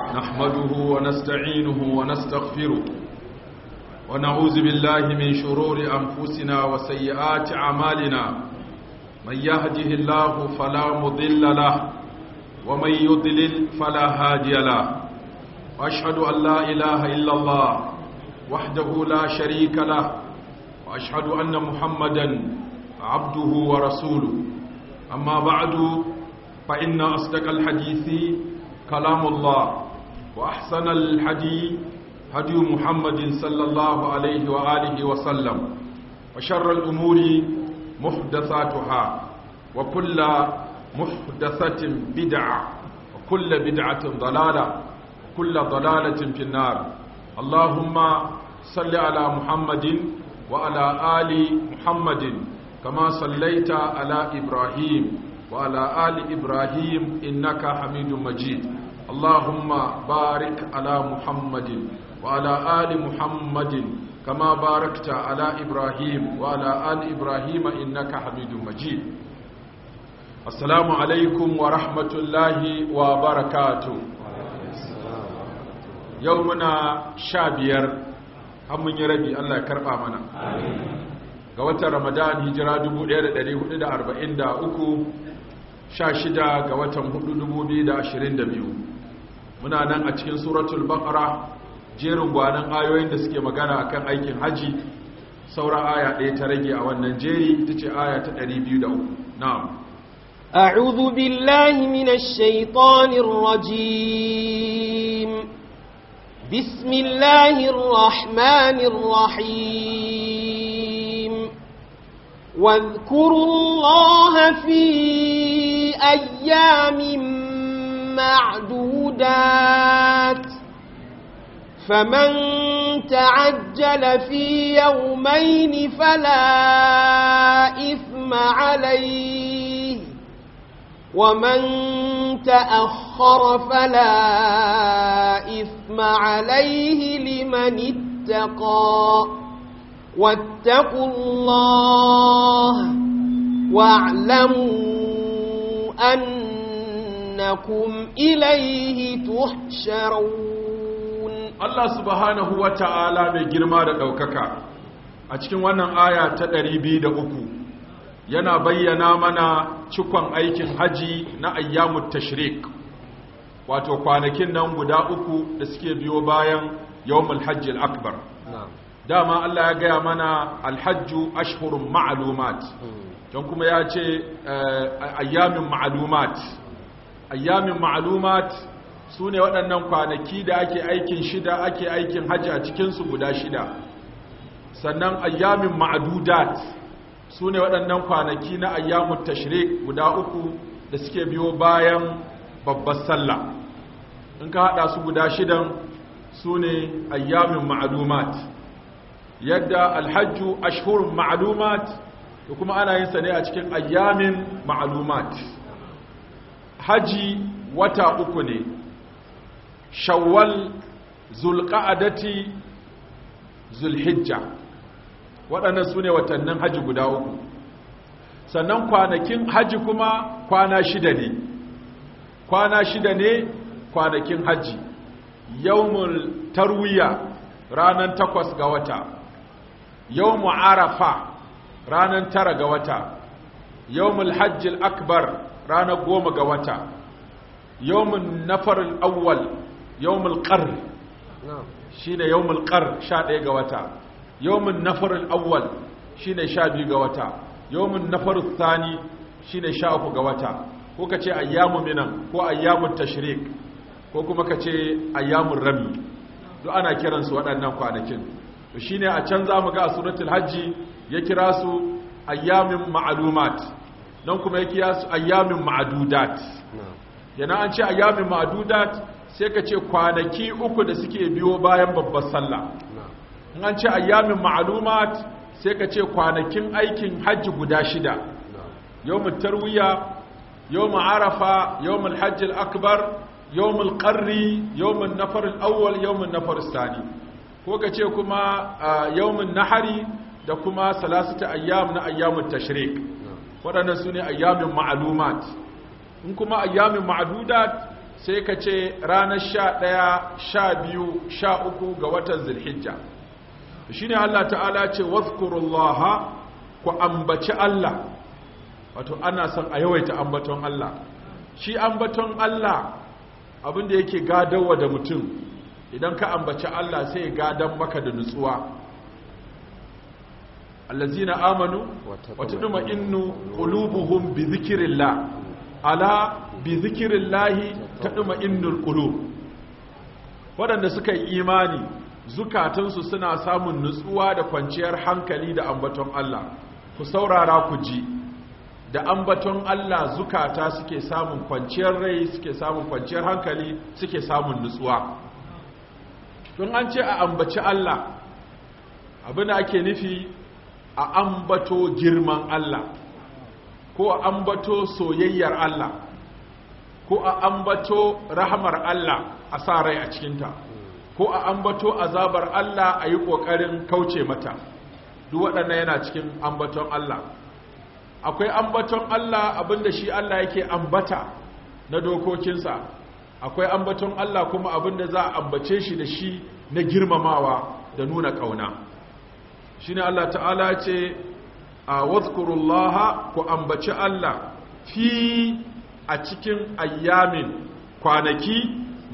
نحمده ونستعينه ونستغفره ونعوذ بالله من شرور أنفسنا وسيئات أعمالنا من يهده الله فلا مضل له ومن يضلل فلا هادي له وأشهد أن لا إله إلا الله وحده لا شريك له وأشهد أن محمدا عبده ورسوله أما بعد فإن أصدق الحديث كلام الله وأحسن الحديث هدي محمد صلى الله عليه وآله وسلم وشر الأمور محدثاتها وكل محدثة بدعة وكل بدعة ضلالة وكل ضلالة في النار. اللهم صل على محمد وعلى آل محمد كما صليت على إبراهيم وعلى آل إبراهيم إنك حميد مجيد. اللهم بارك على محمد وعلى آل محمد كما باركت على إبراهيم وعلى آل إبراهيم إنك حميد مجيد. السلام عليكم ورحمة الله وبركاته. يومنا شابير هم يربي الله كربا منا ga watan Ramadan hijira 1443 16 ga watan 4 2022 muna nan a cikin suratul baqara jerin gwanan ayoyin da suke magana akan aikin haji saura aya ɗaya ta rage a wannan jeri ita ce aya ta 203. na'am a'udhu billahi minash shaitanir rajim bismillahir rahmanir rahim واذكروا الله في أيام معدودات فمن تعجل في يومين فلا إثم عليه ومن تأخر فلا إثم عليه لمن اتقى واتقوا الله واعلموا أنكم إليه تحشرون. الله سبحانه وتعالى بجرما دوكاكا a cikin wannan aya ta 203 yana bayyana mana cikon aikin haji na ayyamut tashrik wato kwanakin nan guda uku da suke biyo bayan yawmul hajjil akbar. dama Allah ya gaya mana alhajju ashhurun ma'lumat don kuma ya ce ayyamin ma'lumat su ne waɗannan kwanaki da ake aikin shida ake aikin hajji a cikinsu guda shida. Sannan ayyamin ma'adudat su ne waɗannan kwanaki na ayyamun tashrik guda uku da suke biyo bayan babbar sallah. In ka haɗa su guda shidan su ne ayyamin ma'lumat. Yadda alhajju ashhurun ma'lumat da kuma ana yin sa ne a cikin ayyamin ma'lumat. Haji wata uku ne, shawwal, zulqa'adati, zulhijja, waɗannan su ne watannin haji guda uku. Sannan kwanakin haji kuma kwana shida ne kwanakin haji. Yawmul tarwiya ranar 8 ga wata, yawmu arafa ranar 9 ga wata, yawmul hajjil akbar ranar 10 ga wata, yawmun nafarul awwal yawmul qarr shine yawmul qarr 11 ga wata, yawmun nafarul awwal shine 12 ga wata, yawmun nafarul thani shine 13 ga wata. Ko kace ayyamu minan ko ayyamut tashrik ko kuma kace ayyamur rami, duk ana kiransu waɗannan kwanakin. To shine a can zamu ga a suratul hajji ya kira su ayyamin ma'lumat, nan kuma ya kira su ayyamin ma'dudat. Yana an ce ayyamin ma'dudat sai ka ce kwanaki uku da suke biyo bayan babbar sallah. In an ce ayyamin ma'lumat sai ka ce kwanakin aikin hajji guda shida. Yawmut tarwiya, yawmul arafa, yawmul hajjil akbar, yawmul qarri, yawmun nafarul awwal, yawmun nafarus thani. Ko ka ce kuma yawmun nahari da kuma salasata ayyam na ayyamut tashrik. Waɗannan su ne ayyamin ma'lumat. In kuma ayyamin ma'dudat sai ka ce ranar 11 12 13 ga watan zulhijja shine Allah ta'ala ce wazkurullaha ku ambaci Allah wato ana son a yawaita ambaton Allah shi ambaton Allah abinda yake gadawa da mutum idan ka ambaci Allah sai ya gadan maka da nutsuwa allazina amanu wa tatma'innu qulubuhum bi dhikrillah ala bi dhikrillah tatma'innul qulub wadanda suka yi imani zukatansu suna samun nutsuwa da kwanciyar hankali da ambaton Allah ku saurara ku ji da ambaton Allah zukata suke samun kwanciyar rai suke samun kwanciyar hankali suke samun nutsuwa don an ce a ambaci Allah abin da ake nufi a ambato girman Allah ko a ambato soyayyar Allah ko a ambato rahamar Allah a sa rai a cikinta ko a ambato azabar Allah a yi ƙoƙarin kauce mata duk waɗannan yana cikin ambaton Allah akwai ambaton Allah abinda shi Allah yake ambata na dokokinsa akwai ambaton Allah kuma abinda za a ambace shi da shi na girmamawa da nuna ƙauna shi ne Allah ta'ala ce a wazkurullaha ku ambaci Allah fi a cikin ayyamin kwanaki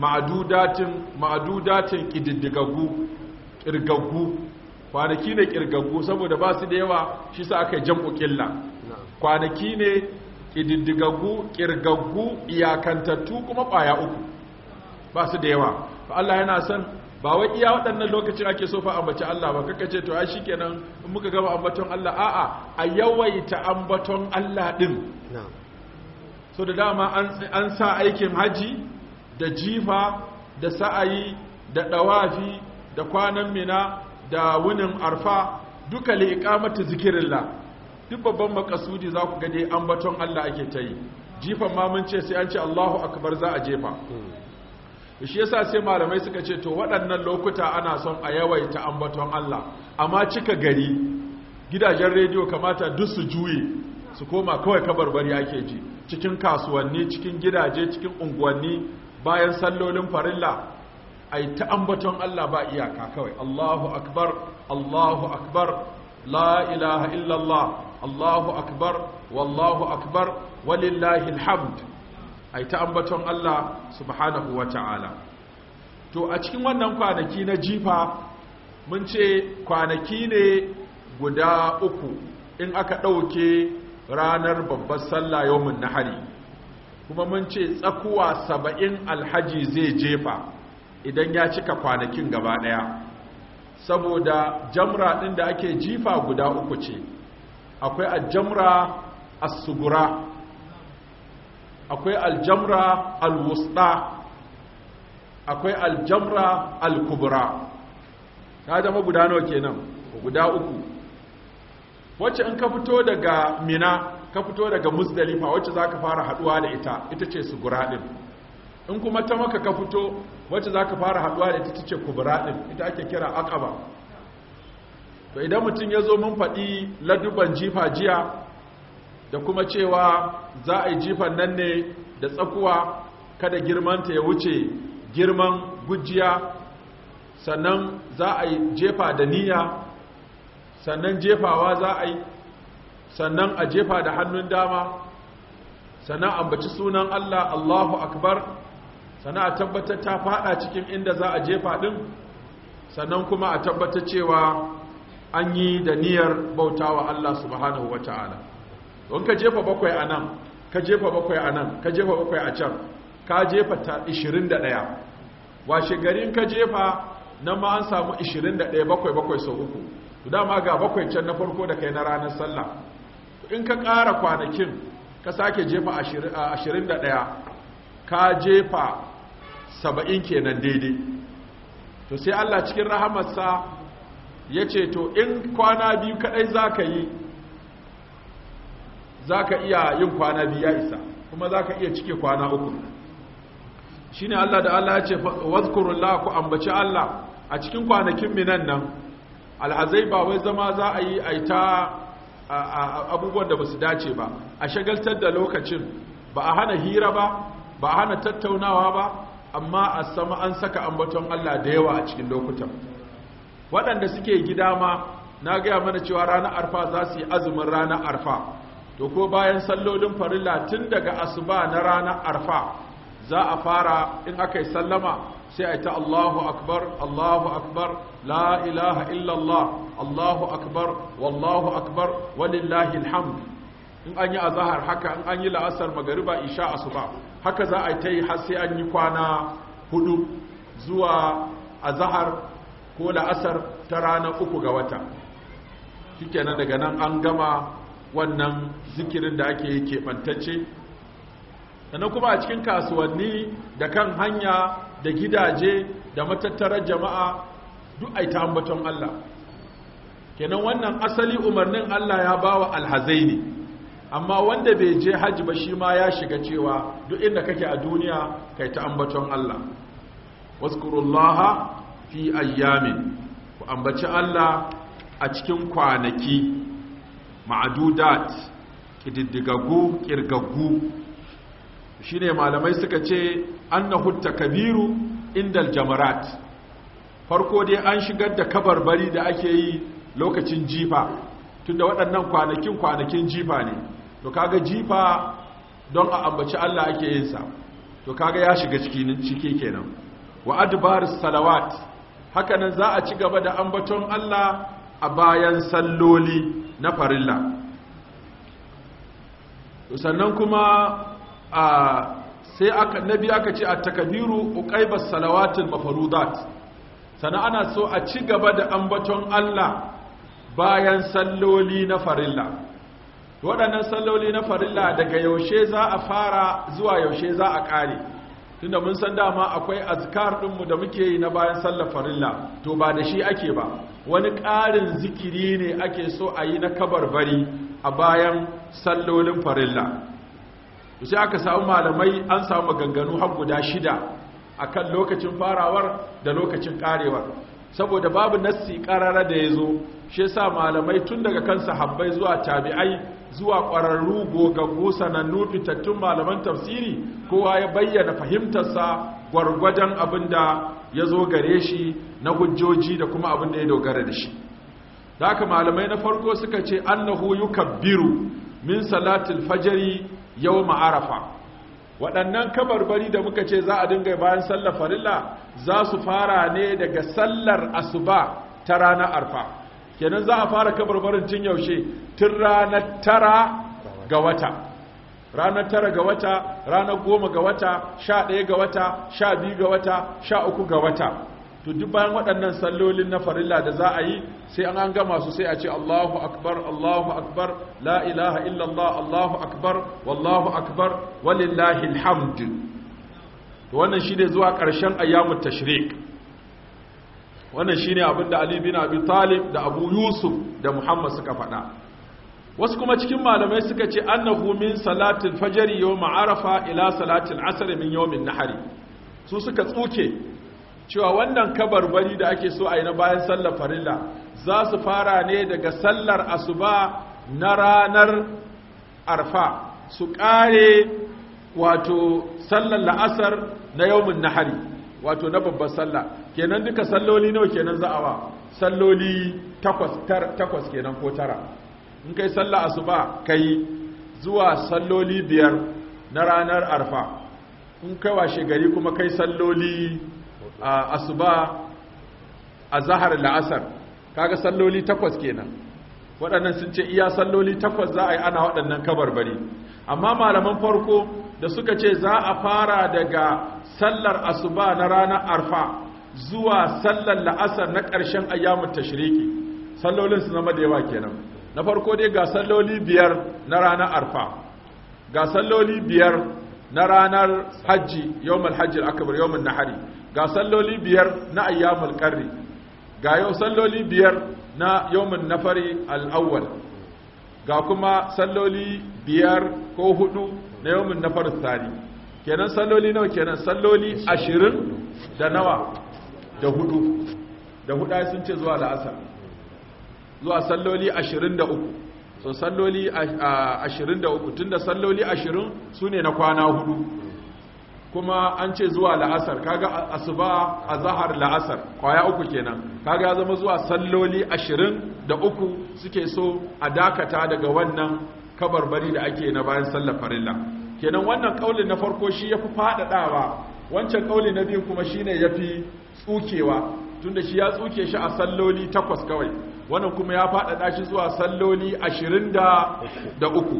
ma'adudatin ƙididdigaggu kwanaki ne ƙirgaggu saboda ba su da yawa shi sa aka yi jam'u ƙilla kwanaki ne ƙididdigaggu ƙirgaggu iyakantattu kuma ƙwaya uku ba su da yawa ba Allah yana son ba wai iya waɗannan lokacin ake so fa ambaci Allah ba kaka ce to ai shikenan in muka gama ambaton Allah a'a a yawaita ambaton Allah din so da dama an sa aikin haji da jifa da sa'ayi da dawafi da kwanan mina da wunin arfa duka li iqamati zikrillah duk babban makasudi za ku ga dai ambaton Allah ake ta yi jifan ma mun ce sai an ce Allahu akbar za a jefa shi yasa sai malamai suka ce to waɗannan lokuta ana son a yawaita ambaton Allah amma cika gari gidajen rediyo kamata duk su juye su koma kawai kabarbari ake ji cikin kasuwanni cikin gidaje cikin unguwanni bayan sallolin farilla ai ta ambaton Allah ba iyaka kawai Allahu akbar Allahu akbar la ilaha illallah Allahu akbar wallahu akbar walillahi alhamd ai ta ambaton Allah subhanahu wata'ala to a cikin wannan kwanaki na jifa mun ce kwanaki ne guda uku in aka ɗauke ranar babbar sallah yawmin nahari kuma mun ce tsakuwa 70 alhaji zai jefa idan ya cika kwanakin gaba ɗaya saboda jamra ɗin da ake jifa guda uku ce akwai aljamra as-sugura akwai aljamra alwusta akwai aljamra alkubra ta zama guda nawa kenan guda uku wacce in ka fito daga mina ka fito daga musdalifa wacce za ka fara haduwa da ita ce sugura din in kuma ta maka ka fito wacce za ka fara haduwa da ita ce kubra din ita ake kira aqaba to idan mutum ya zo mun faɗi laduban jifa jiya da kuma cewa za a yi jifan nan ne da tsakuwa kada girmanta ya wuce girman gujiya sannan za a yi jefa da niyya sannan jefawa za a yi sannan a jefa da hannun dama sannan ambaci sunan Allah Allahu akbar sannan a tabbatar ta fada cikin inda za a jefa din sannan kuma a tabbatar cewa an yi da niyyar bautawa Allah subhanahu wataala don ka jefa bakwai a nan ka jefa bakwai a nan ka jefa bakwai a can ka jefa ta 21 washe garin ka jefa nan ma an samu 21 bakwai sau uku dama ga bakwai can na farko da kai na ranar sallah in ka ƙara kwanakin ka sake jefa 21 ka jefa 70 kenan daidai to sai Allah cikin rahamarsa ya ce to in kwana biyu kadai za ka yi za ka iya yin kwana biyu ya isa kuma za ka iya cike kwana uku shi ne Allah da Allah ya ce wazkurullah ku ambaci Allah a cikin kwanakin minan nan alhazai ba wai zama za a yi aita abubuwan da ba su dace ba a shagaltar da lokacin ba a hana hira ba ba hana tattaunawa ba amma a sama an saka ambaton Allah da yawa a cikin lokutan. Waɗanda suke gida ma na gaya mana cewa ranar arfa za su yi azumin ranar arfa, to ko bayan sallolin farilla tun daga asuba na ranar arfa za a fara in aka yi sallama sai a yi ta Allahu akbar, la ilaha illallah, Allahu akbar, wallahu akbar, walillahi alhamd. In an yi azahar haka, in an yi la'asar magariba isha asuba haka za a yi ta yi har sai an yi kwana 4 zuwa azahar ko la'asar ta ranar 3 ga wata. Shikenan daga nan an gama wannan zikirin da ake yi keɓantacce. Sannan kuma a cikin kasuwanni da kan hanya da gidaje da matattarar jama'a duk ai ta ambaton Allah. Kenan wannan asali umarnin Allah ya bawa alhazai ne, amma wanda bai je hajji ba shi ma ya shiga cewa duk inda kake a duniya kai ta ambaton Allah. Wazkurullaha fi ayyamin, ku ambaci Allah a cikin kwanaki ma'adudat, kididdigaggu, kirgaggu. Shine malamai suka ce annahu takbiru indal jamarat. Farko dai an shigar da kabarbari da ake yi lokacin jifa, tunda waɗannan kwanakin jifa ne. To kaga jifa don a ambaci Allah ake yin sa, to kaga ya shiga ciki kenan. Wa adbarus salawat, hakanan za a ci gaba da ambaton Allah a bayan salloli na farilla. Sannan kuma sai nabi aka ce at-takbiru uqaibas salawatil mafruḍat. Sannan ana so a ci gaba da ambaton Allah bayan salloli na farilla. Waɗannan salloli na farilla daga yaushe za a fara zuwa yaushe za a ƙare, tunda mun san dama akwai azkar ɗinmu da muke yi na bayan sallar farilla, to ba da shi ake ba, wani ƙarin zikiri ne ake so a yi na kabarbari a bayan sallolin farilla. Sai aka samu malamai an samu maganganu har guda 6 akan lokacin farawar da lokacin karewar, saboda babu nassi karara da yazo. Shi yasa malamai tun daga kan sahabbai zuwa tabi'ai zuwa ƙwararru gogaggu sanannu fitattun malaman tafsiri, kowa ya bayyana fahimtarsa gwargwadon abinda ya zo gare shi na hujjoji da kuma abinda ya dogara da shi. Da haka malamai na farko suka ce annahu yukabbiru min salatil fajri yawma arafa. Waɗannan kabarbari da muka ce za a dinga bayan sallar farilla za su fara ne daga sallar asuba ta ranar arfa. Kenan za a fara kabarbarin tun yaushe? Tun ranar 9 ga wata. Ranar 9 ga wata, ranar 10 ga wata, 11 ga wata, 12 ga wata, 13 ga wata. To duk bayan waɗannan sallolin na farilla da za a yi sai an gama su sai a ce Allahu akbar, la ilaha illallah, Allahu akbar, wallahu akbar, walillahi alhamd. To wannan shine zuwa ƙarshen ayyamut tashrik. Wannan shine abin da Ali bin Abi Talib da Abu Yusuf da Muhammad suka faɗa. Wasu kuma cikin malamai suka ce annahu min salatil fajr yawm arafa ila salatil asr min yawmin nahari. Su suka tsuke cewa wannan kabarbari da ake so a yi na bayan sallar farilla za su fara ne daga sallar asuba na ranar arfa su kare wato sallar la'asar na yawmin nahari, wato na babbar sallah. Kenan duka salloli nawa kenan za a ba? Salloli 8 kenan ko 9. In kai sallar asuba kai zuwa salloli 5 na ranar arfa, in kai washe gari kuma kai salloli asuba a zahar la'asar, kaga salloli 8 kenan. Waɗannan sun ce iya salloli 8 za a yi ana waɗannan kabarbari. Amma malaman farko da suka ce za a fara daga sallar asuba na ranar arfa zuwa sallar la'asar na ƙarshen ayyamun tashriki, sallolin su zama da yawa kenan. Na farko dai ga salloli 5 na ranar arfa, ga salloli 5 na ranar hajji, yawmul hajji al-akbar, yawmun nahari, ga salloli 5 na ayyamul qarri, ga yau salloli 5 na yawmun nafari al-awwal, ga kuma salloli 5 ko 4 na yawmun nafar tsari. Kenan salloli nawa kenan? Salloli 20 da nawa? Da 4. Da 4 sun ce zuwa la'asar, zuwa salloli 23. So salloli 23 tunda salloli 20 su ne na kwana 4. kuma an ce zuwa la'asar, kaga asuba azhar la'asar kwaya uku kenan, kaga ya zama zuwa salloli 23 suke so a dakata daga wannan kabarbari da ake na bayan sallar farilla. Kenan wannan kaulin na farko shi yafi fadadawa, wancan kauli na biyu kuma shine yafi tsukewa, tunda shi ya tsuke shi a salloli 8 kawai, wannan kuma ya fadada shi zuwa salloli 23.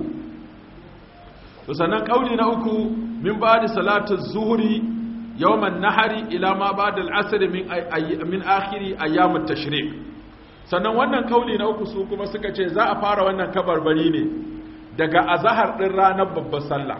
to sannan kauli na uku min ba'da salatu zuhri yawman nahari ila ma ba'da al-asr min akhiri ayyam at-tashriq. sannan wannan kauli na uku su kuma suka ce za a fara wannan kabarbari ne daga azhar din ranar babbar sallah,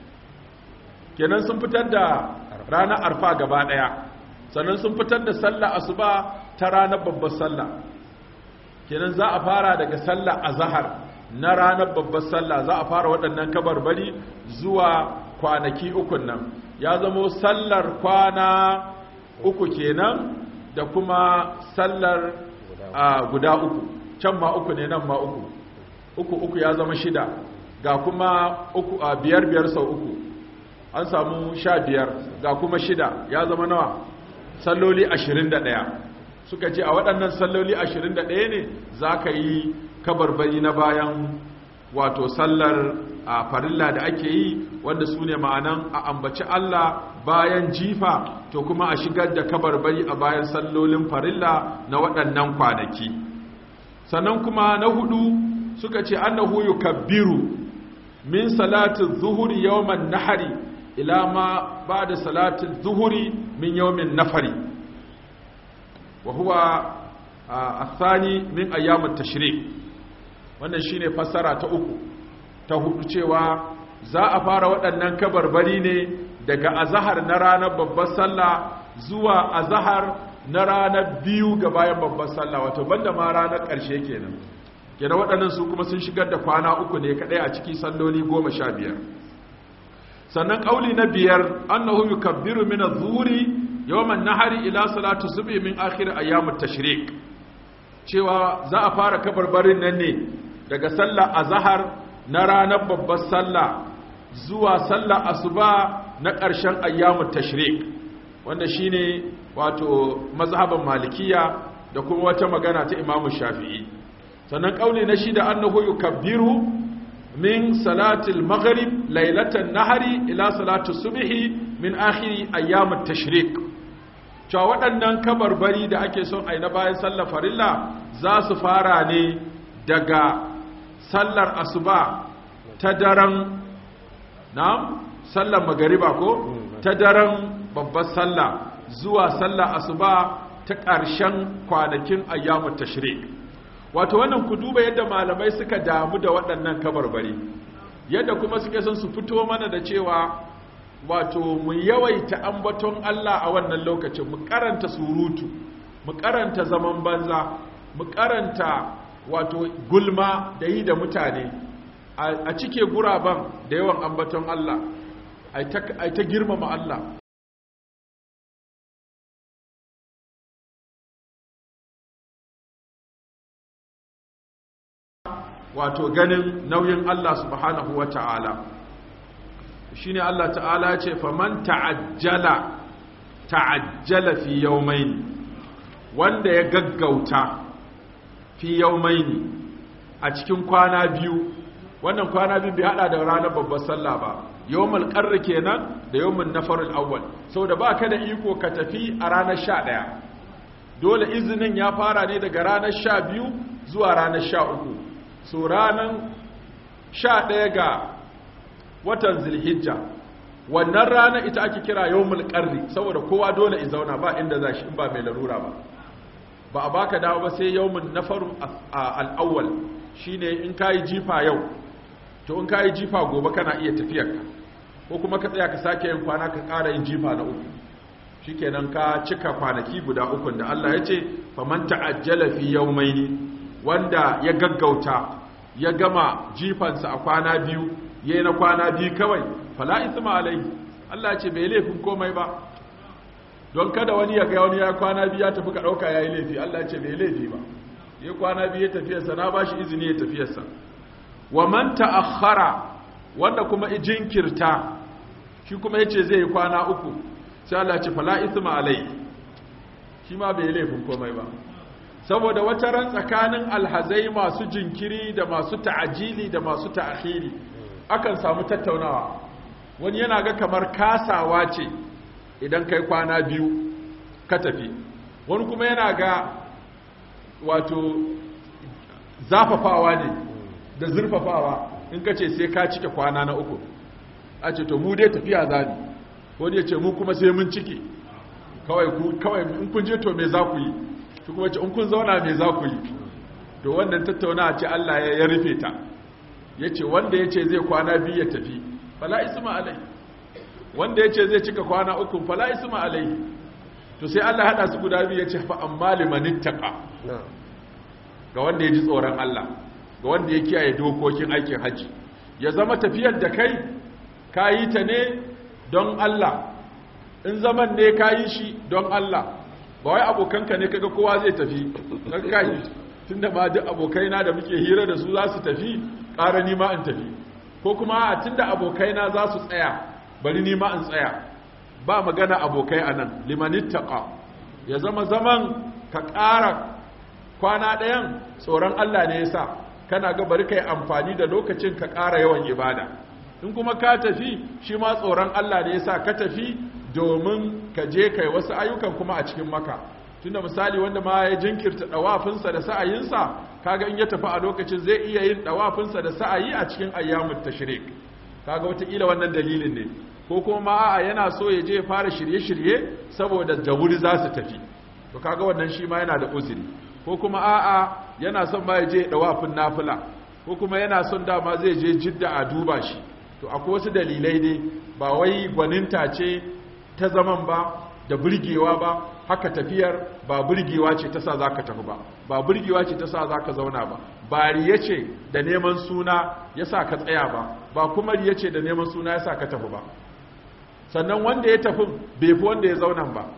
kenan sun fitar da ranar arfa gaba daya, sannan sun fitar da sallah asuba ta ranar babbar sallah, kenan za a fara daga sallah azhar na ranar babbar sallah, za a fara waɗannan kabarbari zuwa kwanaki ukun nan, ya zamo sallar kwana uku kenan da kuma sallar guda uku, can ma uku ne nan ma uku ya zama 6, ga kuma biyar sau uku an samu 15, ga kuma 6 ya zama nawa, salloli 21. suka ce a waɗannan salloli 21 ne za ka yi kabarbari na bayan wato sallar farilla da ake yi, wanda su ne ma'anan a ambaci Allah bayan jifa, to kuma a shigar da kabarbari a bayan sallolin farilla na waɗannan kwanaki. sannan kuma na 4 suka ce annahu yukabbiru min salati zuhuri yawman nahari ila ma ba'da salati zuhuri min yawmin nafari, wa huwa athani min ayyam at-tashriq. wannan shine fassara ta 3. ta 4 cewa za a fara waɗannan kabarbari ne daga azhar na ranar babbar sallah zuwa azhar na ranar 2 ga bayan babbar sallah, wato banda ma ranar ƙarshe kenan waɗannan su kuma sun shigar da kwana 3 ne kadai a ciki salloli 15. sannan kauli na 5 annahu yukabbiru min adh-dhuhri yawman nahari ila salatu subhi min akhir ayyamut tashriq, cewa za a fara kabarbarin nan ne daga sallar azhar na ranar babbar sallah zuwa sallar asuba na ƙarshen ayyamut tashriq, wanda shine wato mazhaban malikiya da kuma wata magana ta imamu shafi'i. sannan kauli na 6 annahu yukabbiru min salatil maghrib lailatan nahari ila salatu subhi min akhiri ayyamut tashriq, cewa waɗannan kabarbari da ake son a yi na bayan sallar farilla za su fara ne daga sallar asuba ta daren sallar magariba ko ta daren babbar sallah zuwa sallar asuba ta ƙarshen kwanakin ayyamut tashriq. wato wannan ku duba yadda malamai suka damu da waɗannan kabarbari, yadda kuma suke son su fito mana da cewa wato mu yawaita ambaton Allah a wannan lokacin, mu karanta surutu, mu karanta zaman banza, mu karanta wato gulma da yi da mutane, a cike guraben da yawan ambaton Allah, ai ta girmama Allah. wato ganin nauyin Allah subhanahu wa ta'ala. Shi ne Allah ta'ala ce, faman ta'ajjala fi yawmaini, wanda ya gaggauta fi yawmaini a cikin kwana biyu, wannan kwana biyu bai hada da ranar babbar sallah ba, yawmul qarr kenan da yawmun nafarul awwal, saboda ba ka da iko ka tafi a ranar 11, dole izinin ya fara ne daga ranar 12 zuwa ranar 13. so ranar 11 ga watan Zulhijja, wannan rana ita ake kira yawmul qarri, saboda kowa dole ya zauna ba inda za shi in ba mai larura ba a baka dawo ba sai yawmun nafaru al-awwal, shine in kai jifa yau to in kai jifa gobe kana iya tafiyarka, ko kuma ka tsaya ka sake yin kwana ka ƙara yin jifa na 3, shikenan ka cika kwanaki guda 3 da Allah ya ce faman ta'ajjala fi yawmaini, wanda ya gaggauta ya gama jifansa a kwana biyu, yayi na kwana biyu kawai, fala isma alai, Allah ce bai laifin komai ba, don kada wani ya ga wani ya kwana biyu ya tafi ka dauka yayi laifi, Allah ce bai laifi ba, yayi kwana biyu ya tafiyarsa, na bashi izini ya tafiyarsa. wa man ta'akhkhara, wanda kuma jinkirta shi kuma yace zai yi kwana 3 sai Allah ya ce fala ithma alai shi ma bai laifin komai ba saboda wata ran tsakanin alhazai masu jinkiri da masu ta'ajili da masu ta'khiri akan samu tattaunawa wani yana ga kamar kasawa ce idan kai kwana 2 ka tafi wani kuma yana ga wato zafafawa ne da zurfafawa in ka ce sai ka cike kwana na 3 a ce to mu dai tafiya zani wani ya ce mu kuma sai mun cike kawai in kun je to me za ku yi shi kuma ce in kun zauna me za ku yi to wannan tattaunawa ce Allah ya rufe ta yace wanda yace zai kwana 2 ya tafi fala isma alai wanda yace zai cika kwana 3 fala isma alai to sai Allah hada su guda biyu yace fa amma limanittaqa ga wanda ya ji tsoron Allah ga wanda ya kiyaye dokokin aikin haji ya zama tafiyar da kai kayi ta ne don Allah in zaman ne kayi shi don Allah ba wai abokanka ne kaga kowa zai tafi kai tunda ma duk abokaina da muke hira da su za su tafi ƙara ni ma in tafi ko kuma a tunda abokaina za su tsaya bari ni ma in tsaya ba magana abokai anan limanittaqa ya zama zaman ka ƙara kwana ɗayan tsoron Allah ne yasa kana ga bari kai amfani da lokacin ka ƙara yawan ibada in kuma ka tafi shi ma tsoron Allah ne yasa ka tafi domin ka je kai wasu ayyukan kuma a cikin maka tunda misali wanda ma ya jinkirta dawafinsa da sa'ayinsa kaga in ya tafi a lokacin zai iya yin dawafinsa da sa'ayi a cikin ayyamut tashrik kaga wataƙila wannan dalilin ne ko kuma a'a yana so ya je ya fara shirye-shirye saboda da wuri za su tafi to kaga wannan shi ma yana da uzuri ko kuma a'a yana son ma ya je dawafin nafila ko kuma yana son dama zai je jidda a duba shi to akwai wasu dalilai dai ba wai gwaninta ce ta zaman ba da burgewa ba haka tafiyar ba burgewa ce ta sa za ka tafi ba burgewa ce ta sa za ka zauna ba riya ce da neman suna ya sa ka tsaya ba kuma riya ce da neman suna ya sa ka tafi ba sannan wanda ya tafi bai fi wanda ya zaunan ba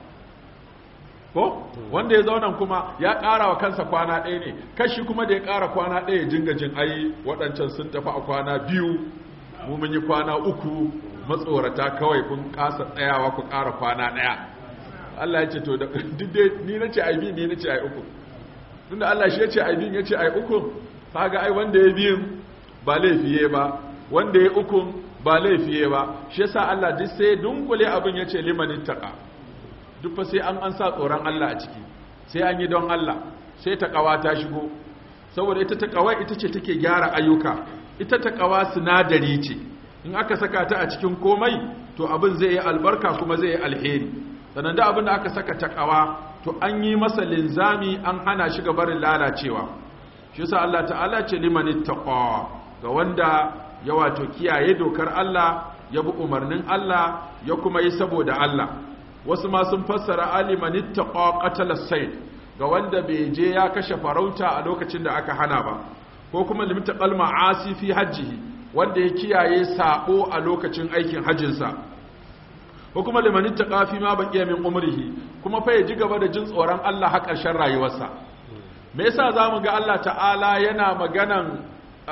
ko wanda ya zaunan kuma ya ƙara wa kansa kwana ɗaya ne kashi kuma da ya ƙara kwana ɗaya ya jinga jin ai waɗancan sun tafi a kwana 2 mu mun yi kwana 3 matsorata kawai kun kasa tsayawa ku ƙara kwana ɗaya Allah ya ce to da dai ni nace ai bi ni nace ai 3 tunda Allah shi yace ai bi yace ai 3 kaga ai wanda ya biyin ba laifiye ba wanda ya 3 ba laifiye ba shi yasa Allah duk sai dunkule abin yace limanittaqa duk fa sai an sa tsoron Allah a ciki sai an yi don Allah sai taqwa ta shigo saboda ita taqwa ita ce take gyara ayyuka ita taqwa sinadari ce in aka saka ta a cikin komai to abin zai yi albarka kuma zai yi alheri sannan da abin da aka saka taqwa to an yi masa linzami an hana shi ga barin lalacewa shi yasa Allah ta'ala ce limanittaqa ga wanda ya wato kiyaye dokar Allah ya bi umarnin Allah ya kuma yi saboda Allah wasu ma sun fassara alimanittaqa qatala sayd ga wanda bai je ya kashe farauta a lokacin da aka hana ba ko kuma limittaqal ma'asi fi hajjihi wanda ya kiyaye sabo a lokacin aikin hajjinsa ko kuma limanittaqa fi ma baqiya min umrihi kuma fa ya ji gaba da jin tsoron Allah har ƙarshen rayuwarsa me yasa zamu ga Allah ta'ala yana maganan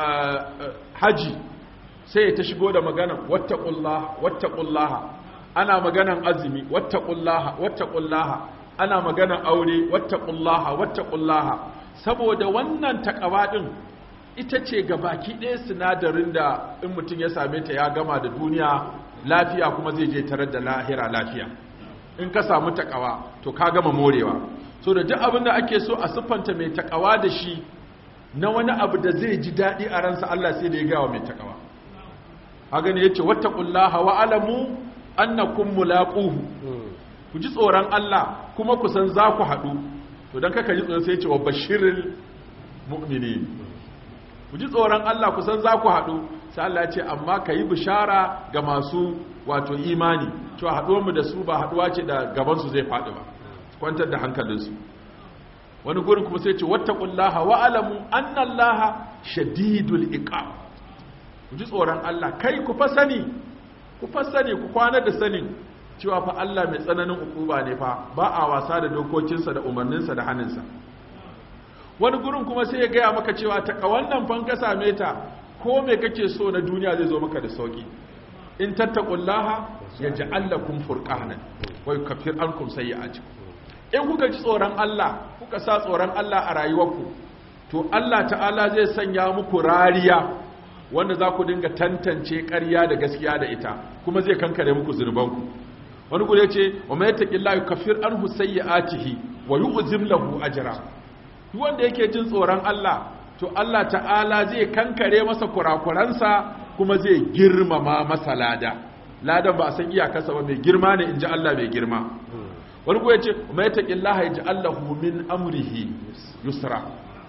haji sai ta shigo da maganan wattaqullaha ana maganan azumi wattaqullaha ana maganan aure wattaqullaha saboda wannan takawa din ita ce gabaki ɗaya sinadarin da in mutum ya same ta ya gama da duniya lafiya kuma zai je tarar da lahira lafiya in ka samu takawa to ka gama morewa so da duk abin da ake so a siffanta mai takawa da shi na wani abu da zai ji daɗi a ransa Allah sai da ya gawa mai takawa haka ne yace wattaqullaha wa alamu annakum mulaquhu ku ji tsoron Allah kuma ku san za ku haɗu to dan kaka ji tsoron sai yace wa bashiril mu'minin ku ji tsoron Allah ku san za ku haɗu sai Allah ya ce amma ka yi bishara ga masu wato imani cewa haɗuwar mu da su ba haɗuwa ce da gaban su zai faɗi ba kwantar da hankalinsu wani gurin kuma sai ce wattaqullaha wa alamu annallaha shadidul iqab ku ji tsoron Allah kai ku fa sani ku kwana da sanin cewa fa Allah mai tsananin ukuba ne fa ba a wasa da dokokinsa da umarninsa da hannunsa wani gurin kuma sai ya gaya maka cewa ta wannan fan ka same ta ko me kake so na duniya zai zo maka da sauki in tattaqullaha yaj'al lakum furqanan wa yukaffir ankum sayyi'atikum. In kuka ji tsoron Allah, kuka sa tsoron Allah a rayuwarku, to Allah ta'ala zai sanya muku rariya wanda za ku dinga tantance ƙarya da gaskiya da ita, kuma zai kankare muku zunubanku. Wani gure ce, wa mai taƙilla yukaffir anhu sayyi'atihi wa yu'zim lahu ajra. Duk wanda yake jin tsoron Allah, to Allah ta'ala zai kankare masa kurakuransa kuma zai girmama masa lada. Ladan ba a san iyakarsa ba, mai girma ne inji Allah mai girma. Wani kuwa ya ce mai taƙillaha ya ji Allahu min amrihi yusra.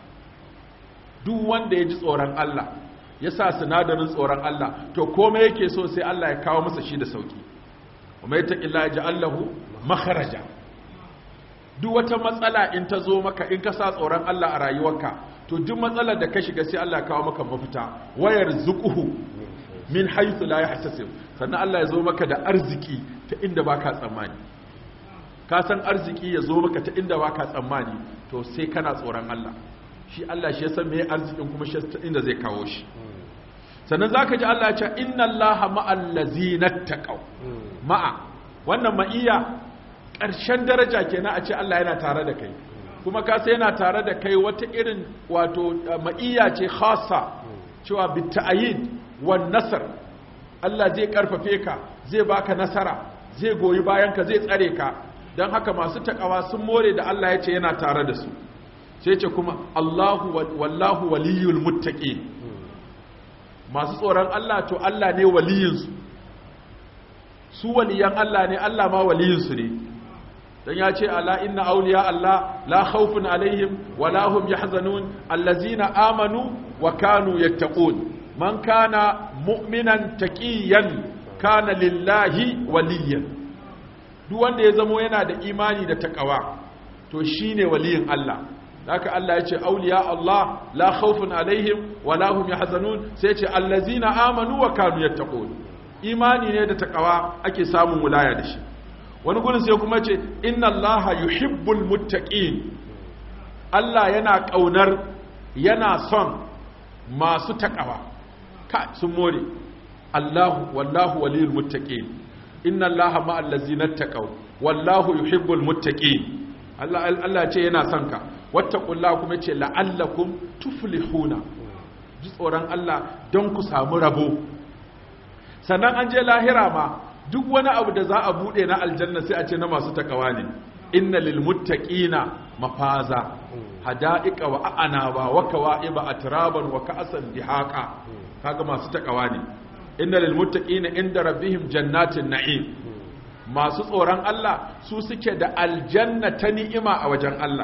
Duk wanda ya ji tsoron Allah ya sa sinadarin tsoron Allah, to komai yake so sai Allah ya kawo masa shi da sauki. Mai taƙillaha ya ji Allahu makharaja. Duk wata matsala in ta zo maka, in ka sa tsoron Allah a rayuwarka, to duk matsalar da ka shiga sai Allah ya kawo maka mafita. Wayar zuquhu min haythu la yahtasib. Sannan Allah ya zo maka da arziki ta inda baka tsammani. Ka san arziki ya zo maka ta inda baka tsammani, to sai kana tsoron Allah. Shi Allah shi ya san meye arzikin kuma shi inda zai kawo shi. Sannan zaka ji Allah ya ce inna Allaha ma'al ladzina taqaw. Ma'a wannan ma'iyya ƙarshen daraja kenan a ce Allah yana tare da kai. Kuma ka sai yana tare da kai wata irin wato ma'iyya ce khassa, cewa bitta'yid wan nasr. Allah zai karfafe ka, zai baka nasara, zai goyi bayan ka, zai tsare ka. Don haka masu takawa sun more da Allah ya ce yana tare da su. Sai ce kuma wallahu waliyul muttaqin. Masu tsoron Allah, to Allah ne waliyinsu. Su waliyan Allah ne, Allah ma waliyinsu ne. Dan ya ce ala inna awliya Allah la khawfun alaihim wa la hum yahzanun allazina amanu wa kanu yattaqun. Man kana mu'minan taqiyan kana lillahi waliyan. Duk wanda ya zamo yana da imani da takawa, to shine waliyin Allah. Haka Allah ya ce auliya Allah la khawfun alaihim wa la hum yahzanun, sai ya ce allazina amanu wa kanu yattaqun. Imani ne da takawa ake samun wilaya da shi. Wani gurin sai kuma ce inna Allaha yuhibbul muttaqin. Allah yana kaunar, yana son masu takawa. Ka sun more. Wallahu waliyul muttaqin. Inna Allaha ma'al ladzina taqaw wallahu yuhibbul muttaqin. Allah ce yana son ka. Wattaqullaha kuma ce la'allakum tuflihuna. Ji tsoron Allah don ku samu rabo. Sannan an je lahira ma duk wani abu da za a bude na aljanna sai a ce na masu takawa ne. Inna lil muttaqina mafaza hada'iqa wa a'naba wa kawa'iba atraban wa ka'san dihaqa. Kaga masu takawa ne. Inna lil muttaqina inda rabbihim jannatin na'im. Masu tsoron Allah su suke da aljanna ta ni'ima a wajen Allah.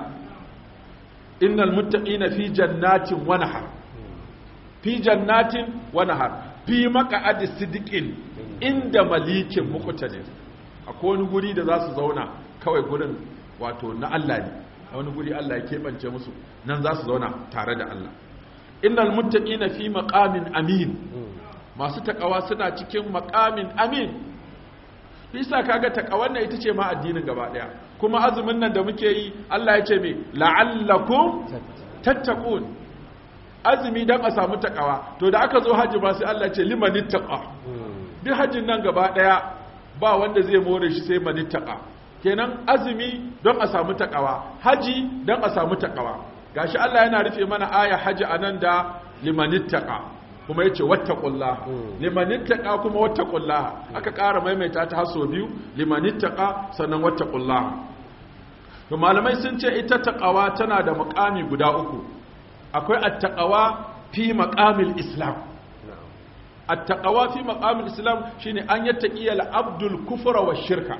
Innal muttaqina fi jannatin wa nahar. Fi jannatin wa nahar. Fi maq'adi sidqin inda malikin muqtadir. Akwai wani guri da za su zauna kawai gurin wato na Allah ne. A wani guri Allah ya keɓance musu, nan za su zauna tare da Allah. Innal muttaqina fi maqamin amin. Masu takawa suna cikin maqamin amin. Bisa kaga takawan nan ita ce ma addinin gaba daya. Kuma azumin nan da muke yi, Allah ya ce me la'allakum tattaqun. Azumi dan a samu takawa. To da aka zo haji ma sai Allah ya ce limanittaqa. Duk hajjin nan gaba daya ba wanda zai more shi sai manittaqa. Kenan azumi don a samu takawa, haji don a samu takawa. Gashi Allah yana rufe mana aya haji anan da limanittaqa. Kuma yace wattaqullaha. Limanittaqa kuma wattaqullaha. Aka ƙara maimaita ta haso biyu, limanittaqa sannan wattaqullaha. To malamai sun ce ita taqawa tana da muqami guda uku. Akwai at-taqawa fi maqamil islam. At-taqawa fi maqamil islam shine an yattaqiya al-abdul kufra wa shirka.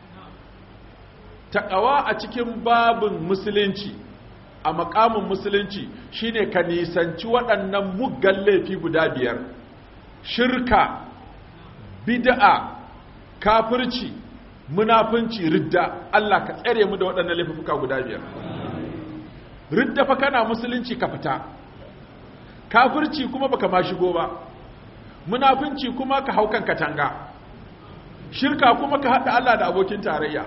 Taqawa a cikin babin musulunci, a makamin musulunci shine ka nisanci waɗannan muggan laifi guda biyar: shirka, bid'a, kafirci, munafunci, ridda. Allah ka tsare mu da waɗannan laifuka guda biyar. Ridda fa kana musulunci ka fita, kafirci kuma baka ma shigo ba, munafunci kuma ka haukan katanga, shirka kuma ka haɗa Allah da abokin tarayya,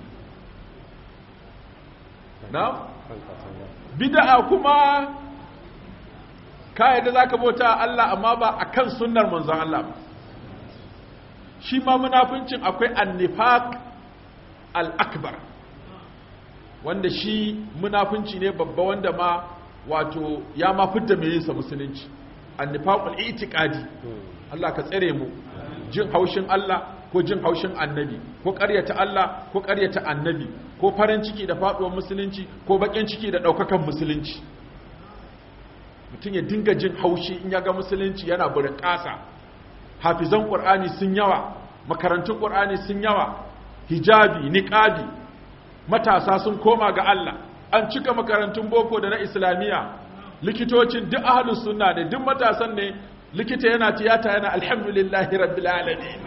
na bid'a kuma ka yadda zaka bauta Allah amma ba akan sunnar manzon Allah ba. shi ma munafincin akwai annifaq al-akbar wanda shi munafinci ne babba wanda ma wato ya ma fidda mai yinsa musulunci annifaqul i'tiqadi Allah ka tsare mu jin haushin Allah ko jin haushin annabi ko ƙaryata Allah ko ƙaryata annabi ko farin ciki da faɗuwar musulunci ko baƙin ciki da ɗaukakan musulunci mutum ya dinga jin haushi in ya ga musulunci yana burin ƙasa hafizan ƙur'ani sun yawa makarantun ƙur'ani sun yawa hijabi niqabi matasa sun koma ga Allah an cika makarantun boko da na islamiyya likitocin duk ahlus sunna ne duk matasan ne likita yana tiyata yana alhamdulillahi rabbil alamin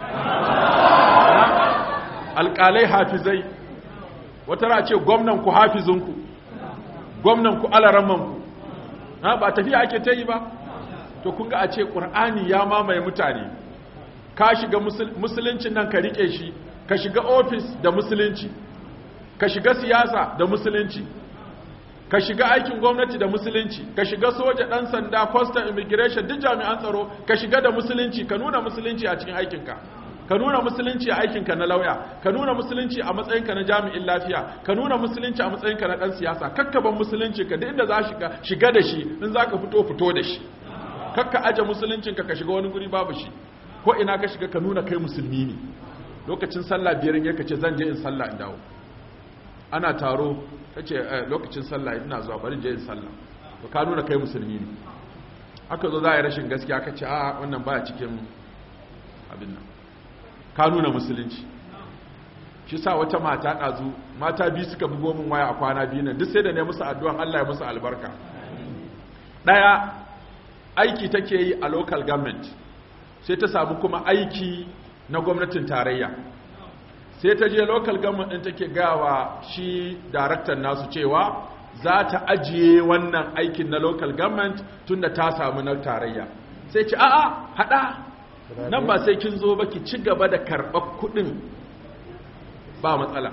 alƙalai hafizai wata ra ce gwamnan ku hafizunku gwamnan ku alaramman ku ba tafiya ake ta yi ba to kun ga a ce qur'ani ya mamaye mutane ka shiga musuluncin nan ka rike shi ka shiga office da musulunci ka shiga siyasa da musulunci ka shiga aikin gwamnati da musulunci ka shiga soja dan sanda custom immigration duk jami'an tsaro ka shiga da musulunci ka nuna musulunci a cikin aikinka ka nuna musulunci a aikinka na lauya ka nuna musulunci a matsayinka na jami'in lafiya ka nuna musulunci a matsayinka na dan siyasa kakkaban musulunci ka duk inda za shiga da shi in zaka fito da shi kakka aje musuluncin ka shiga wani guri babu shi ko ina ka shiga ka nuna kai musulmi ne lokacin sallah biyar in yake ce zan je in sallah in dawo ana taro kace lokacin sallah ina zuwa bari je in sallah to ka nuna kai musulmi ne aka zo za a yi rashin gaskiya kace a wannan baya cikin abin nan ka nuna musulunci shi sa wata mata dazu mata biyu suka bugo min waya a kwana biyu nan duk sai da ne musu addu'an Allah ya musu albarka daya aiki take yi a local government sai ta samu kuma aiki na gwamnatin tarayya sai ta je local government din take gawa shi daraktan nasu cewa za ta ajiye wannan aikin na local government tunda ta samu na tarayya sai ce a'a hada nan ba sai kin zo ba ki ci gaba da karɓar kuɗin ba matsala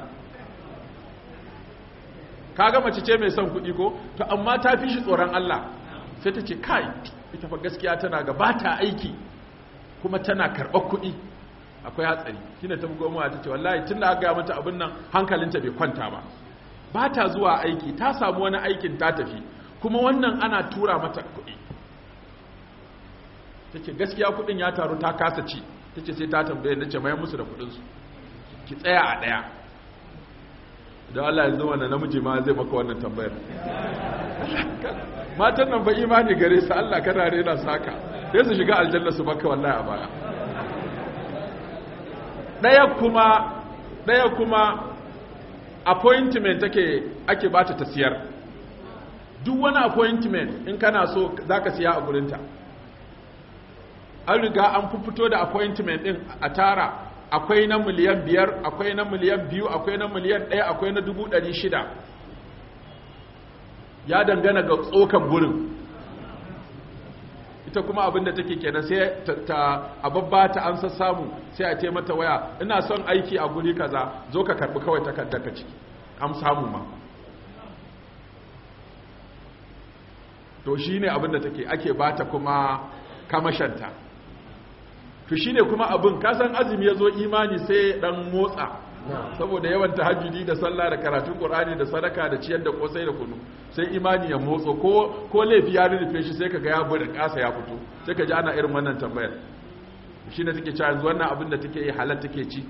kaga mace ce mai son kuɗi ko to amma ta fi shi tsoron Allah sai ta ce kai ita fa gaskiya tana ga ba ta aiki kuma tana karɓar kuɗi akwai hatsari shine ta bugo mu ta ce wallahi tunda aka ga mata abin nan hankalinta bai kwanta ba ta zuwa aiki ta samu wani aikin ta tafi kuma wannan ana tura mata kuɗi tace gaskiya kuɗin ya taru ta kasa ci tace sai ta tambaye nace mai musu da kuɗin su ki tsaya a daya dan Allah yanzu wannan namiji ma zai maka wannan tambayar matan nan ba imani gare su Allah kana rena saka sai su shiga aljanna su baka wallahi a baya daya kuma appointment ake bata ta siyar duk wani appointment in kana so zaka siya a gurinta an riga an fito da appointment din a tara akwai na miliyan 5 akwai na miliyan 2 akwai na miliyan 1 akwai na 600 ya dangana ga tsokan gurin ita kuma abinda take kenan sai ta ababbata an samu sai a ce mata waya ina son aiki a guri kaza zo ka karbi kawai takardar ka ciki am samu ma to shine abinda take ake bata kuma kamashanta to shine kuma abin kasan azumi yazo imani sai dan motsa saboda yawan tahajjudi da sallah da karatun qur'ani da sadaka da ciyar da kosai da kunu sai imani ya motso ko laifi ya rufe shi sai kaga ya bude kasa ya fito sai kaji ana irin wannan tambayar shine take cewa yanzu wannan abin da take yi halal take ci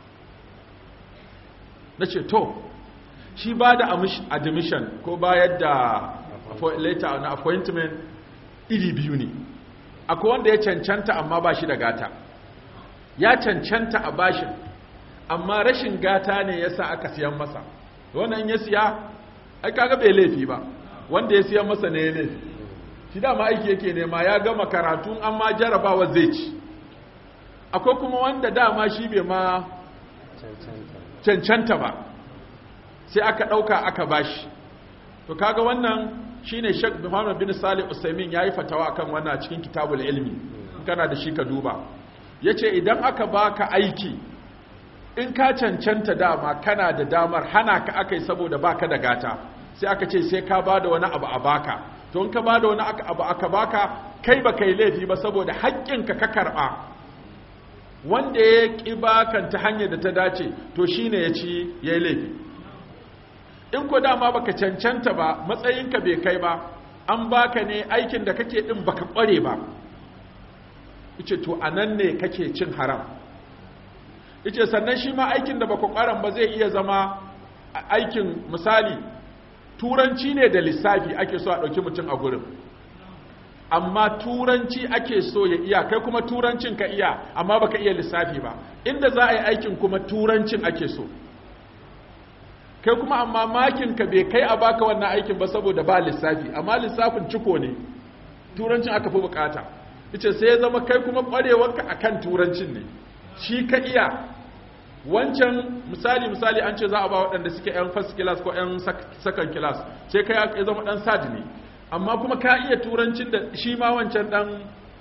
nace to shi ba da admission ko bayar da letter na appointment iri biyu ne akwai wanda ya cancanta amma ba shi da gata ya cancanta a bashin amma rashin gata ne yasa aka siyan masa wannan ya siya ai kaga bai laifi ba wanda ya siyan masa ne laifi shi dama aiki yake nema ya gama karatu amma jarabawa zai ci akwai kuma wanda dama shi bai ma cancanta ba sai aka dauka aka bashi to kaga wannan shine Sheikh Muhammad bin Salih Usaimin yayi fatawa akan wannan a cikin Kitabul Ilmi kana da shi ka duba yace idan aka baka aiki in ka cancanta dama kana da damar hana ka akai saboda baka da gata sai aka ce sai ka bada wani abu a baka to in ka bada wani abu aka baka kai ba kai laifi ba saboda haƙƙinka ka karba wanda ya ƙi bakan ta hanyar da ta dace to shine ya ci ya yi laifi. In ko dama baka cancanta ba, matsayinka bai kai ba, an baka ne aikin da kake din baka kware ba, yace to anan ne kake cin haram. Yace sannan shi ma aikin da baka kwaran ba zai iya zama aikin, misali turanci ne da lissafi ake so a dauki mutum a gurin, amma turanci ake so ya iya, kai kuma turancin ka iya amma baka iya lissafi ba, inda za a yi aikin kuma turancin ake so, kai kuma amma makin ka bai kai a baka wannan aikin ba saboda ba lissafi, amma lissafin ciko ne, turancin aka fi bukata. Yace sai ya zama kai kuma kwarewarka akan turancin ne, shi ka iya. Wancan misali an ce za a ba waɗanda suke yan first class ko yan second class, sai kai ya zama dan third ne, amma kuma ka iya turancin da shi ma wancan dan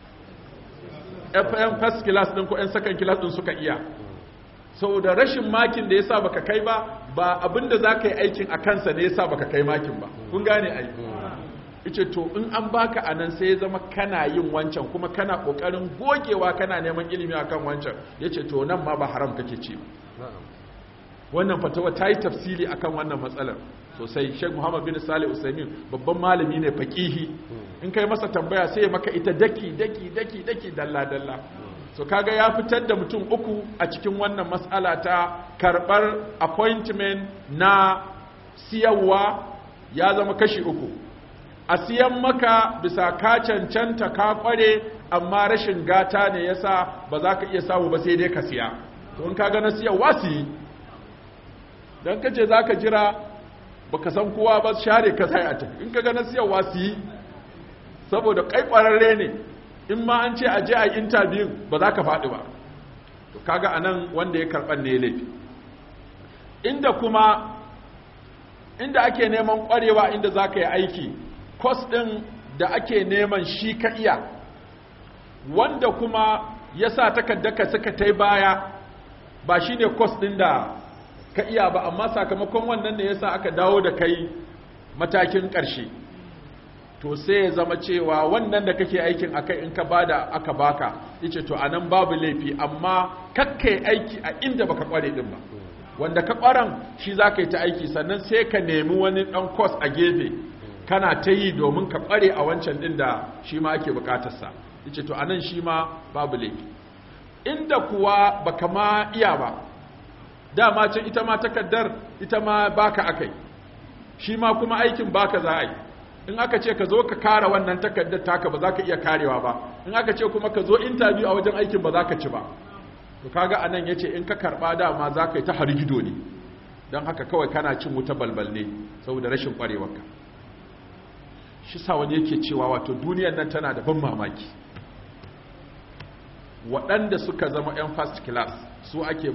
yan first class din ko yan second class din suka iya. Saboda rashin makin da yasa baka kai ba abinda zaka yi aikin a kansa ne yasa baka kai makin ba, kun gane ai. Yace to in an baka anan sai ya zama kana yin wancan kuma kana kokarin gogewa kana neman ilimi akan wancan, yace to nan ma ba haram kake ci ba. Wannan fatawa ta yi tafsiri akan wannan matsalar sosai. Sheikh Muhammad bin Salih Usaimin babban malami ne faqihi, in kai masa tambaya sai ya maka ita daki dalla so kaga ya fitar da mutum uku a cikin wannan mas'ala ta karbar appointment na siyarwa, ya zama kashi uku. A siyan maka bisa ka cancanta ka kware, amma rashin gata ne yasa ba za ka iya samu ba sai dai ka siya, to in kaga na siyarwa su yi, don kace za ka jira baka san kowa ba share ka sai a tafi, in kaga na siyarwa su yi, saboda kai kwararre ne, in ma an ce a je a yi interview ba za ka faɗi ba, to kaga anan wanda ya karɓar ne laifi. Inda ake neman kwarewa, inda za ka yi aiki, kwas ɗin da ake neman shi ka iya, wanda kuma ya sa takaddaka suka tai baya ba shi ne kwas ɗin da ka iya ba, amma sakamakon wannan ne ya sa aka dawo da kai matakin ƙarshe, to sai ya zama cewa wannan da kake aikin akai in ka bada aka baka, yace to anan babu laifi, amma kakkai aiki a inda baka kware din ba, wanda ka kwaran shi za ka yi ta aiki, sannan sai ka nemi wani ɗan kwas a gefe kana ta yi domin ka kware a wancan ɗin da shi ma ake bukatarsa. Yace to anan shi ma babu laifi. Inda kuwa baka ma iya ba, dama can ita ma takaddar ita ma baka akai, shi ma kuma aikin baka za a yi. In aka ce ka zo ka kare wannan takaddar taka ba za ka iya karewa ba, in aka ce kuma ka zo interview a wajen aikin ba za ka ci ba, to kaga anan yace in ka karba dama za ka yi ta hargido ne, don haka kawai kana cin wuta balbal ne saboda rashin kwarewarka. Shi sa wani yake cewa wato duniyar nan tana da ban mamaki, waɗanda suka zama 'yan first class su ake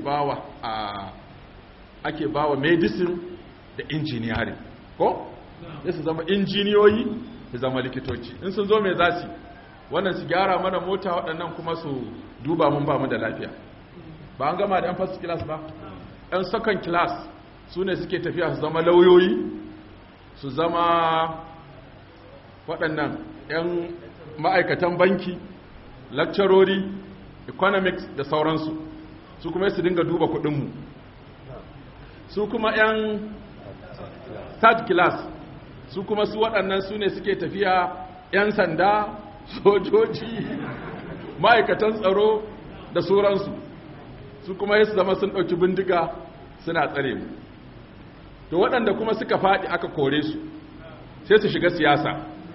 bawa medicine da engineering, ko? Ya su zama injiniyoyi, su zama likitoci. In sun zo mai za su, wannan su gyara mana mota, waɗannan kuma su duba mun ba mu da lafiya. Ba an gama da 'yan first class ba? 'Yan second class su ne suke tafiya su zama lauyoyi, su zama waɗannan 'yan ma'aikatan banki, lakcarori, economics da sauransu, su kuma su dinga duba kuɗinmu. Su kuma 'yan third class, su kuma su waɗannan su ne suke tafiya 'yan sanda, sojoji, ma'aikatan tsaro da sauransu, su kuma su zama sun ɗauki bindiga suna tsare mu. To waɗanda kuma suka faɗi aka kore su, sai su shiga siyasa.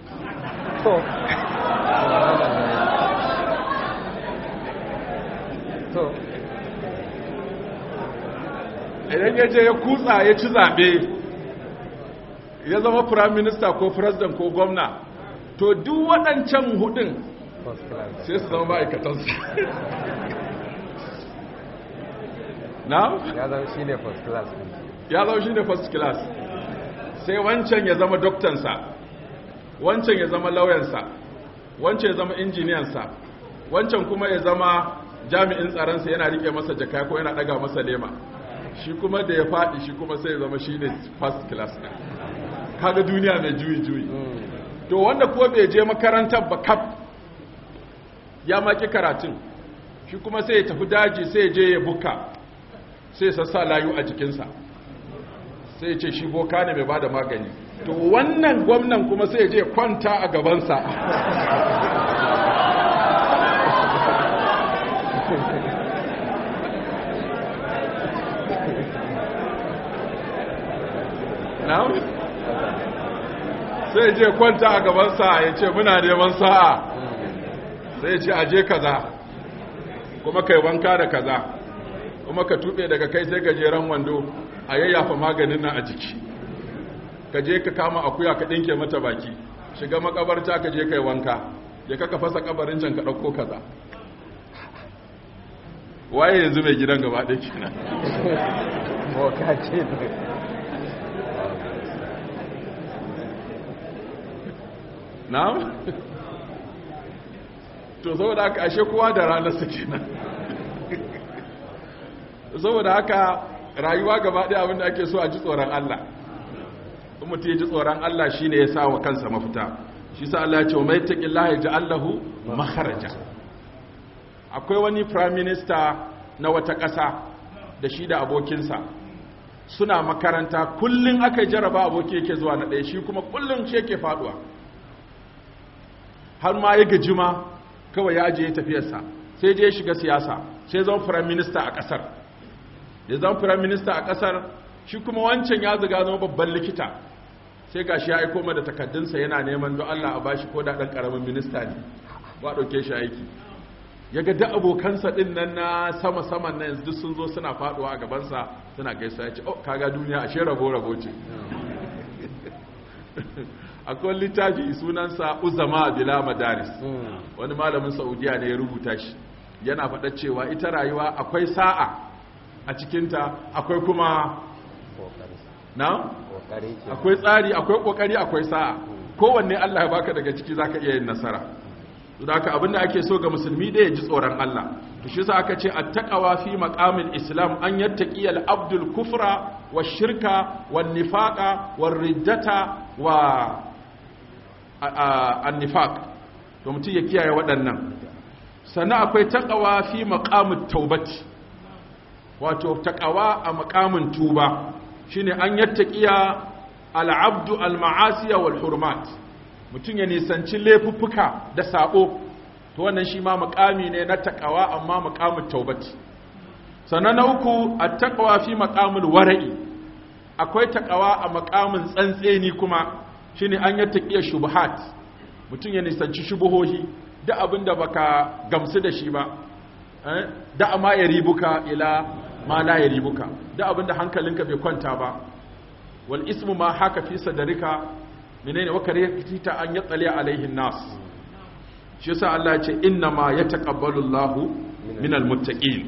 Idan ya je ya kutsa ya ci zaɓe, ya zama prime minister ko president ko gwamna, to duk waɗancan hudun sai su zama ma'aikatansu. Na? Ya zama shi ne first class. Ya zama shi ne first class. Sai wancan ya zama doktansa, wancan ya zama lauyansa, wancan ya zama injiniyansa, wancan kuma ya zama jami'in tsaronsa yana rike masa jaka ko yana daga masa lema. Shi kuma da ya faɗi shi kuma sai ya zama shi ne first class. Kaga duniya mai juyi-juyi. To wanda kuwa bai je makarantar ba kaf ya maki karatun, shi kuma sai ya tafi daji sai ya je ya buka sai ya sassa layu a jikinsa sai ya ce shi boka ne mai bada magani to wannan gwamnan kuma sai ya je kwanta a gabansa sai je kwanta a gabansa ya ce muna neman sa'a sai ya ce aje kaza kuma kai wanka da kaza kuma ka tube daga kai sai gajeren wando a yayyafa maganin nan a jiki ka je ka kama akuya ka dinke mata baki shiga makabarta ka je kai wanka je ka fasa kabarin can ka dauko kaza waye yanzu mai gidan gaba ɗaya kenan boka ce ne na'am to saboda haka ashe kowa da ranarsa kenan saboda haka rayuwa gaba ɗaya abinda ake so a ji tsoron Allah in mutum ya ji tsoron Allah shine ya sa wa kansa mafita shi sa Allah ya ce wa mai taqillaha yaj'al lahu makharaja akwai wani prime minister na wata ƙasa da shi da abokinsa suna makaranta kullun aka jaraba aboki yake zuwa na ɗaya shi kuma kullun shi yake faduwa har ma ya gajima kawai ya ajiye tafiyarsa sai je shiga siyasa sai zama prime minister a kasar ya zama prime minister a kasar shi kuma wancan ya ziga zama babban likita sai gashi ya aiko da takaddunsa yana neman don Allah a bashi ko da dan karamin minista ne ba dauke shi aiki ya ga da abokansa din nan na sama saman nan yanzu sun zo suna faduwa a gabansa suna gaisa ya ce oh kaga duniya ashe rabo ce akwai littafi sunansa uzama bila madaris wani malamin saudiya ne ya rubuta shi yana faɗa cewa ita rayuwa akwai sa'a a cikinta akwai kuma na akwai tsari akwai kokari akwai sa'a kowanne Allah ya baka daga ciki zaka iya yin nasara to da haka abinda ake so ga musulmi da ya ji tsoron Allah to shi yasa aka ce attaqwa fi maqamil islam an yattaqi al abdul kufra wash-shirka wan-nifaqa war-riddata wa an-nifaq to mutum ya kiyaye waɗannan sannan akwai taqwa fi maqamit taubati wato taqwa a maqamin tuba shine an yattaqiya al-abdu al-ma'asiya wal-hurmat mutum ya nisanci laifuffuka da sabo to wannan shi ma maqami ne na taqwa amma maqamit taubati sannan na uku at-taqwa fi maqamil wara'i akwai taqwa a maqamin tsantseni kuma shine an yattaqiya shubuhat mutum ya nisanci shubuhohi da abinda baka gamsu da shi ba da amma ya ribuka ila ma la ya ribuka da abinda hankalinka bai kwanta ba wal ismu ma haka fi sadrika menene wakarita an yatsali alaihin nas shi yasa Allah ya ce inna ma yataqabbalu Allahu minal muttaqin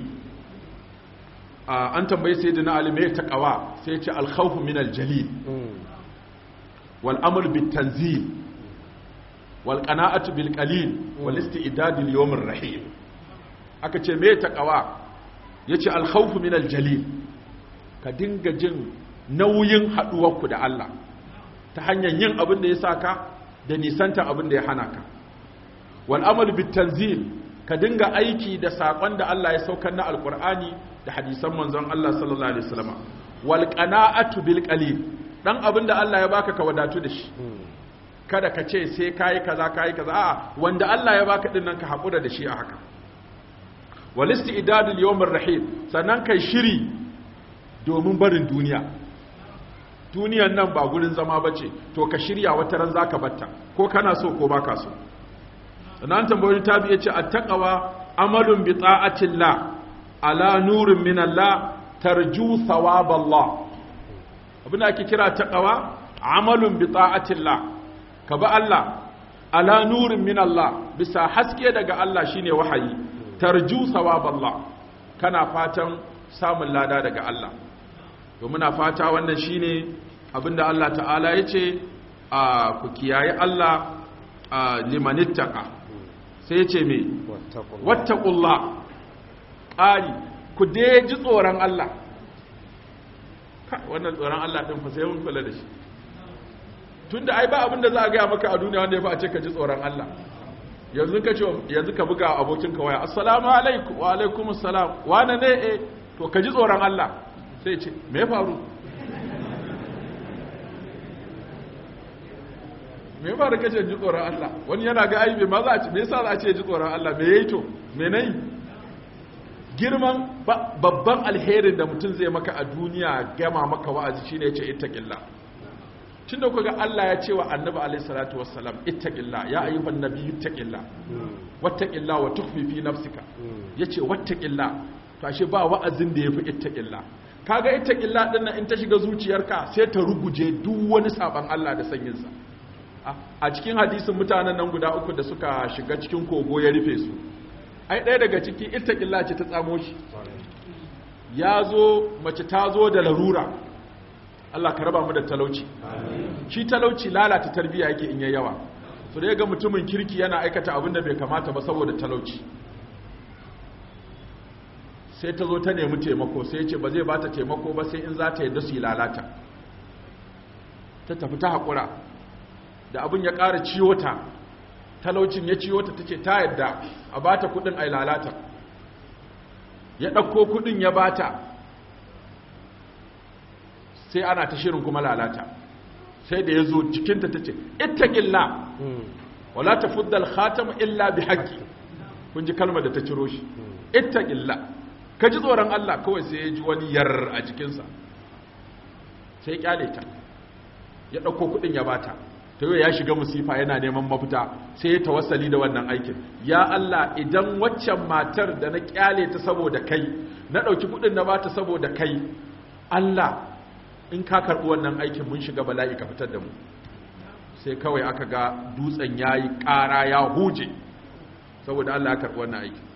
an tambaye sayyidina Ali me taqwa sai ya ce al khawfu minal jalil wal amr bit tanzil wal qana'atu bil qalil wal isti'dad lil yawm ar rahim aka ce me taqwa yace al khawfu minal jalil ka dinga jin nauyin haduwarku da Allah ta hanyar yin abin da ya saka da nisanta abin da ya hana ka wal amal bit tanzil ka dinga aiki da sakon da Allah ya saukar na alqur'ani da hadisan manzon Allah sallallahu alaihi wasallam wal qana'atu bil qalil dan abin da Allah ya baka ka wadatu da shi kada ka ce sai kai kaza a'a wanda Allah ya baka din nan ka hakura da shi a haka wal istidad lil yawm ar-rahim sannan kai shiri domin barin duniya duniyan nan ba gurin zama ba ce to ka shirya wata ran zaka batta ko kana so ko baka so sannan tambayoyin tabi yace attaqwa amalun bi ta'atillah ala nurin min Allah tarju thawaballah abin da ake kira taqwa amalun bi ta'atillah ka ba Allah ala nurin min Allah bisa haske daga Allah shine wahayi tarju thawaballah kana fatan samun lada daga Allah to muna fata wannan shine abinda Allah ta'ala yace ku kiyaye Allah limanittaka sai yace me wattaqullah qali ku dai ji tsoron Allah wannan tsoron Allah din fa sai mun kula da shi tunda ai ba abinda za a ga maka a duniya wanda ya fa a ce ka ji tsoron Allah yanzu ka buga abokinka waya assalamu alaikum wa alaikum assalam wane ne to ka ji tsoron Allah sai ce me ya faru me ya faru kace ji tsoron Allah wani yana ga aibe ma za a ce me yasa za a ce ji tsoron Allah me yayi to me nayi girman babban alherin da mutum zai maka a duniya gama maka wa'azi shine yace ittaqillah tun da kuka Allah ya ce wa annabi alaihi salatu wassalam ittaqillah ya ayyuhan nabiyyu ittaqillah wattaqillah wa tukhfi fi nafsika yace wattaqillah to ashe ba wa'azin da yafi ittaqillah kaga ittaqillah din nan in ta shiga zuciyarka sai ta ruguje duk wani saban Allah da sanyin sa a cikin hadisin mutanen nan guda uku da suka shiga cikin kogo ya rufe su ai ɗaya daga ciki ittaqillah ce ta tsamo shi yazo mace ta zo da larura Allah ka raba mu da talauci shi talauci lalata tarbiya yake in yayi yawa so da ga mutumin kirki yana aikata abin da bai kamata ba saboda talauci sai ta zo ta nemi taimako sai ya ce ba zai bata taimako ba sai in za ta yadda su yi lalata ta tafi ta haƙura da abin ya ƙara ciwo ta talaucin ya ciwo ta tace ta yadda a bata kuɗin ai lalata ya ɗauko kuɗin ya bata sai ana ta shirin kuma lalata sai da ya zo jikinta ta ce ittaqilla wala tafuddal khatam illa bi haqqi kun ji kalmar da ta ciro shi ittaqilla ka ji tsoron Allah kawai sai ya ji wani yar a jikinsa sai ya kyale ta ya dauko kudin ya bata to ya shiga musifa yana neman mafita sai ya tawassali da wannan aikin ya Allah idan waccan matar da na kyale ta saboda kai na dauki kudin na bata saboda kai Allah in ka karɓi wannan aikin mun shiga bala'i ka fitar da mu sai kawai aka ga dutsen ya yi ƙara ya huje saboda Allah ya karɓi wannan aikin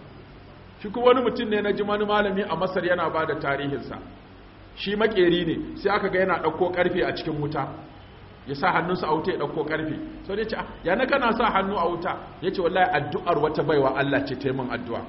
shi kuma wani mutum ne na ji wani malami a Masar yana ba da tarihinsa shi makeri ne sai aka ga yana ɗauko ƙarfe a cikin wuta ya sa hannunsa a wuta ya ɗauko ƙarfe sau da ya ce ya na kana sa hannu a wuta ya ce wallahi addu'ar wata baiwa Allah ce ta yi min addu'a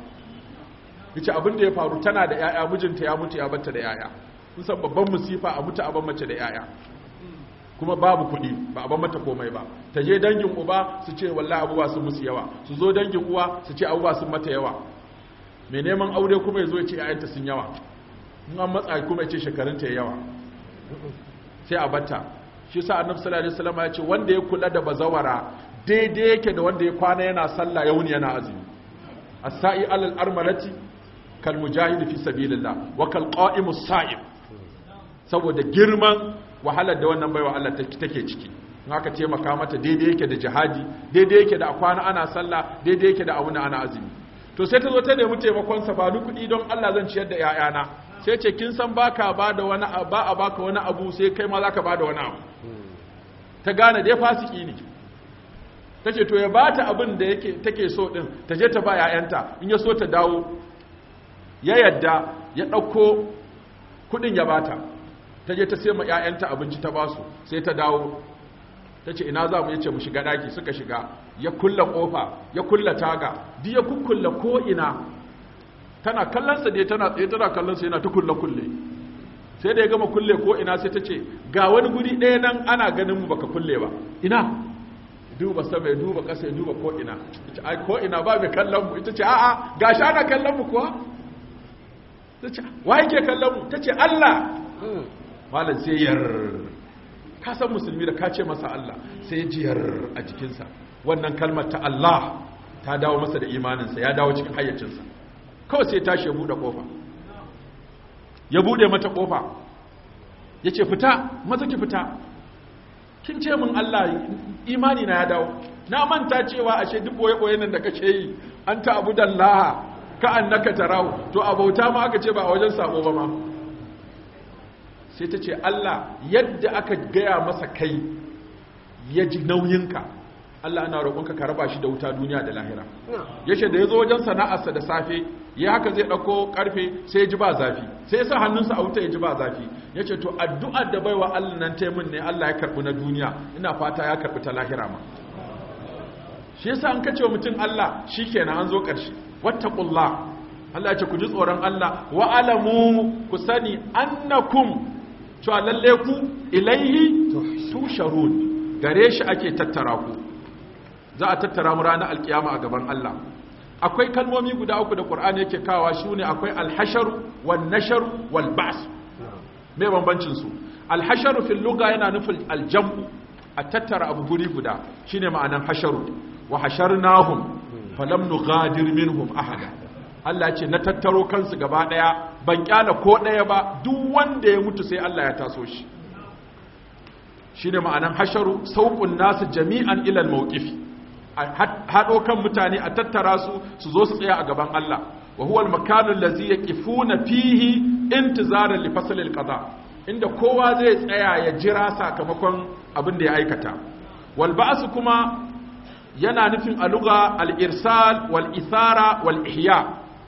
ya ce abin da ya faru tana da 'ya'ya mijinta ya mutu ya batta da 'ya'ya san babban musifa a mutu a ban mace da yaya kuma babu kuɗi ba a ban mata komai ba ta je dangin uba su ce wallahi abubuwa sun musu yawa su zo dangin uwa su ce abubuwa sun mata yawa mai neman aure kuma ya zo ya ce yayanta sun yawa in an matsa kuma ya ce shekarunta ya yawa sai a batta shi sa annabi sallallahu alaihi wasallam ya ce wanda ya kula da bazawara daidai yake da wanda ya kwana yana sallah yauni yana azumi as-sa'i alal armalati kal mujahid fi sabilillah wa kal qa'imus sa'im saboda girman wahalar da wannan baiwa Allah take ciki in aka taimaka mata daidai yake da jihadi daidai yake da kwana ana sallah daidai yake da abuna ana azumi to sai ta zo ta nemi taimakon sa ba ni kuɗi don Allah zan ciyar da ƴaƴana sai ce kin san baka bada wani ba a baka wani abu sai kai ma zaka bada wani abu ta gane dai fasiki ne tace to ya bata abin da yake take so din ta je ta ba ƴaƴanta in ya so ta dawo ya yadda ya dauko kuɗin ya bata ta je ta sai ma ƴaƴanta abinci ta basu sai ta dawo ta ce ina za mu yace mu shiga daki suka shiga ya kulla kofa ya kulla taga duk ya kukkulla ko ina tana kallonsa dai tana tsaye tana kallonsa yana ta kulle sai da ya gama kulle ko ina sai ta ce ga wani guri ɗaya nan ana ganin mu baka kulle ba ina duba sama ya duba ƙasa ya duba ko ina ita ai ko ina ba mai kallon mu ita ce a'a gashi ana kallon mu kuwa ta ce wa yake kallon mu ta ce Allah malam sai yar ka san musulmi da ka ce masa Allah sai jiyar a jikinsa wannan kalmar ta Allah ta dawo masa da imaninsa ya dawo cikin hayyacinsa kawai sai tashi ya bude kofa ya bude mata kofa ya ce fita maza ki fita kin ce min Allah imani na ya dawo na manta cewa ashe duk boye-boye nan da kace yi an ta abu dallaha ka annaka tarahu to abauta ma aka ce ba a wajen sabo ba ma sai ta ce Allah yadda aka gaya masa kai ya ji nauyinka Allah ana roƙonka ka raba shi da wuta duniya da lahira yace da yazo wajen sana'arsa da safe ya haka zai dauko karfe sai ya ji ba zafi sai ya sa hannunsa a wuta ya ji ba zafi yace to addu'ar da baiwa Allah nan ta mun ne Allah ya karbi na duniya ina fata ya karbi ta lahira ma shi yasa an kace wa mutum Allah shikenan an zo ƙarshe wattaqullah Allah ya ce ku ji tsoron Allah wa alamu ku sani annakum cewa lalle ku ilaihi tusharun gare shi ake tattara ku za a tattara mu ranar alkiyama a gaban Allah. Akwai kalmomi guda uku da Qur'ani yake kawa shine akwai al-hasharu wan-nasharu wal-ba's. Me bambancin su? Al-hasharu fil lugha yana nufin al-jam'u, a tattara abu guri guda, shine ma'anan hasharu. Wa hasharnahum falam nughadir minhum ahada. Allah ce na tattaro kansu gaba daya, ban kyala ko daya ba, duk wanda ya mutu sai Allah ya taso shi. Shine ma'anan hasharu, sauqun nasu jami'an ila al-mawqifi. Haɗo kan mutane a tattara su zo su tsaya a gaban Allah. Wa huwa al-makanu allazi yaqifuna fihi intizaran li fasl al-qada, inda kowa zai tsaya ya jira sakamakon abin da ya aikata. Wal ba'su kuma yana nufin a lugha al-irsal wal ithara wal ihya,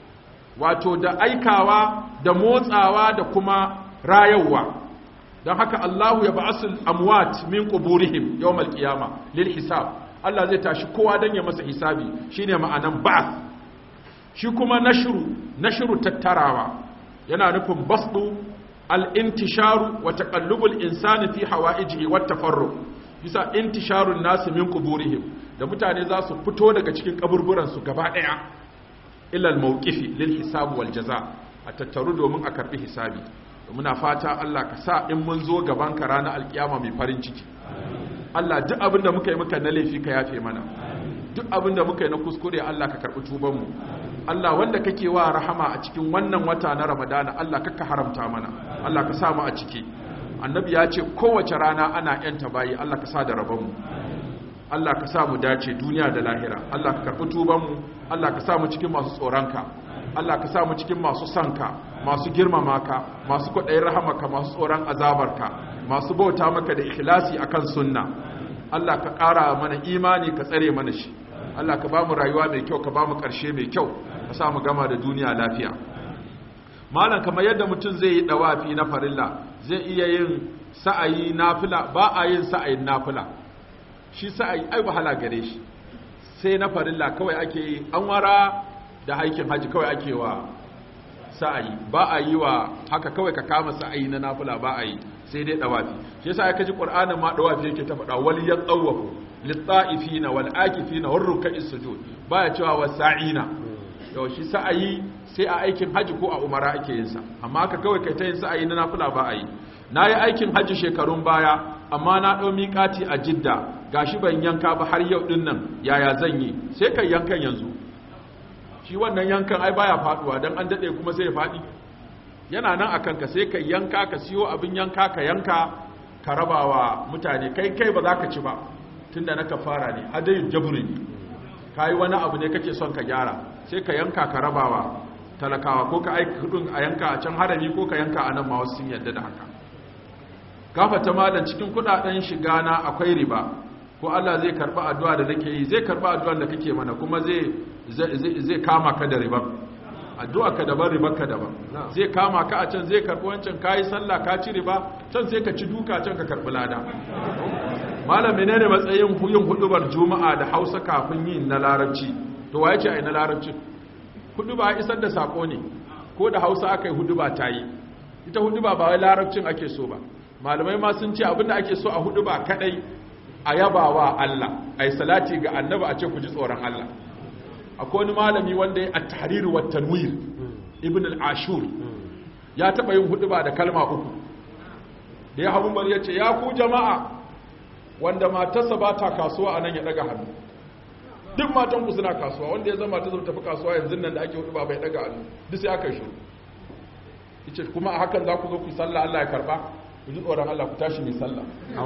wato da aikawa da motsawa da kuma rayuwa. don haka Allahu ya ba'asul amwat min quburihim yawm al-qiyama lil hisab. Allah zai tashi kowa dan ya masa hisabi, shine ma'anan ba'th. Shi kuma nashru tattarawa yana nufin basdu al-intisharu wa taqallubul insani fi hawaijihi wat tafarruq. Bisa intisharun nas min quburihim, da mutane za su fito daga cikin kaburburan su gaba daya ila al-mawqifi lil hisab wal jaza, a tattaru domin a karbi hisabi. Muna fata Allah ka sa in mun zo gaban ka ranar alkiyama mai farin ciki. Allah duk abinda muka yi muka na laifi ka yafe mana, duk abinda muka yi na kuskure Allah ka karbi tuban mu. Allah wanda kake wa rahama a cikin wannan wata na Ramadana, Allah ka haramta mana, Allah ka sa mu a ciki. Annabi ya ce kowace rana ana yanta bayi, Allah ka sa da rabon mu, Allah ka sa mu dace duniya da lahira, Allah ka karbi tuban mu, Allah ka sa mu cikin masu tsoronka, Allah ka sa mu cikin masu sanka, masu girmama ka, masu kwaɗayin rahamaka, masu tsoron azabarka, masu bauta maka da ikhlasi akan sunna. Allah ka ƙara mana imani, ka tsare mana shi. Allah ka ba mu rayuwa mai kyau, ka ba mu ƙarshe mai kyau, ka sa mu gama da duniya lafiya. Malam, kamar yadda mutum zai yi dawafi na farilla, zai iya yin sa'ayi nafila, ba a yin sa'ayin nafila. Shi sa'ayi ai wahala gare shi. Sai na farilla kawai ake yi, an wara da aikin haji kawai ake wa sa'ayi, ba a yi wa haka kawai ka kama sa'ayi na nafila, ba a yi, sai dai dawafi. Shi yasa ya kaji Qur'anin ma dawafi yake ta faɗa, wal yatawafu lit-ta'ifina wal akifina war ruk'is sujud, baya cewa wasa'ina. Yau shi sa'ayi sai a aikin haji ko a umara ake yin sa, amma haka kawai kai ta yin sa'ayi na nafila ba a yi. Nayi aikin haji shekarun baya, amma na dau miƙati a Jidda, gashi ban yanka ba har yau din nan, yaya zan yi? Sai kai yankan yanzu. Shi wannan yankan ai baya faduwa, dan an dade kuma sai ya fadi. Yana nan akan ka, sai kai yanka, ka siyo abin yanka ka yanka, ka rabawa mutane. Kai ba za ka ci ba, tunda na kafara ne, hadayin jabri ne. Kai wani abu ne kake son ka gyara, sai ka yanka ka rabawa talakawa, ko ka aika kudin a yanka a can harami, ko ka yanka a nan ma wasu sun yarda da haka. Gafata malan, cikin kudaden shiga na akwai riba, ko Allah zai karba addu'a da nake yi? Zai karba addu'ar da kake mana, kuma zai kama ka da riba. Addu'a ka daban, riba ka daban. Zai kama ka a can, zai karbi wancan, kayi sallah ka ci riba, can sai ka ci duka, can ka karbi lada. Malam, menene matsayin yin hudubar Juma'a da Hausa kafin yin na Larabci? To waye ce ai na Larabci? Huduba isar da sako ne, ko da Hausa aka yi huduba ta yi. Ita huduba ba wai Larabcin ake so ba. Malamai ma sun ce abinda ake so a huduba kadai a yabawa Allah, ai salati ga Annabi, a ce ku ji tsoron Allah. Akwai wani malami wanda ya at-tahrir wa tanwir, Ibn al-Ashur, ya taba yin huduba da kalma uku. Da ya habu bari ya ce, ya ku jama'a, wanda matarsa ba ta kasuwa a nan ya daga hannu. Duk matanku suna kasuwa, wanda ya zama ta zama tafi kasuwa yanzu nan da ake huduba bai daga hannu, duk sai aka yi shiru. Yace kuma a hakan za ku zo ku yi sallah, Allah ya karba? Ku ji tsoron Allah, ku tashi mai sallah.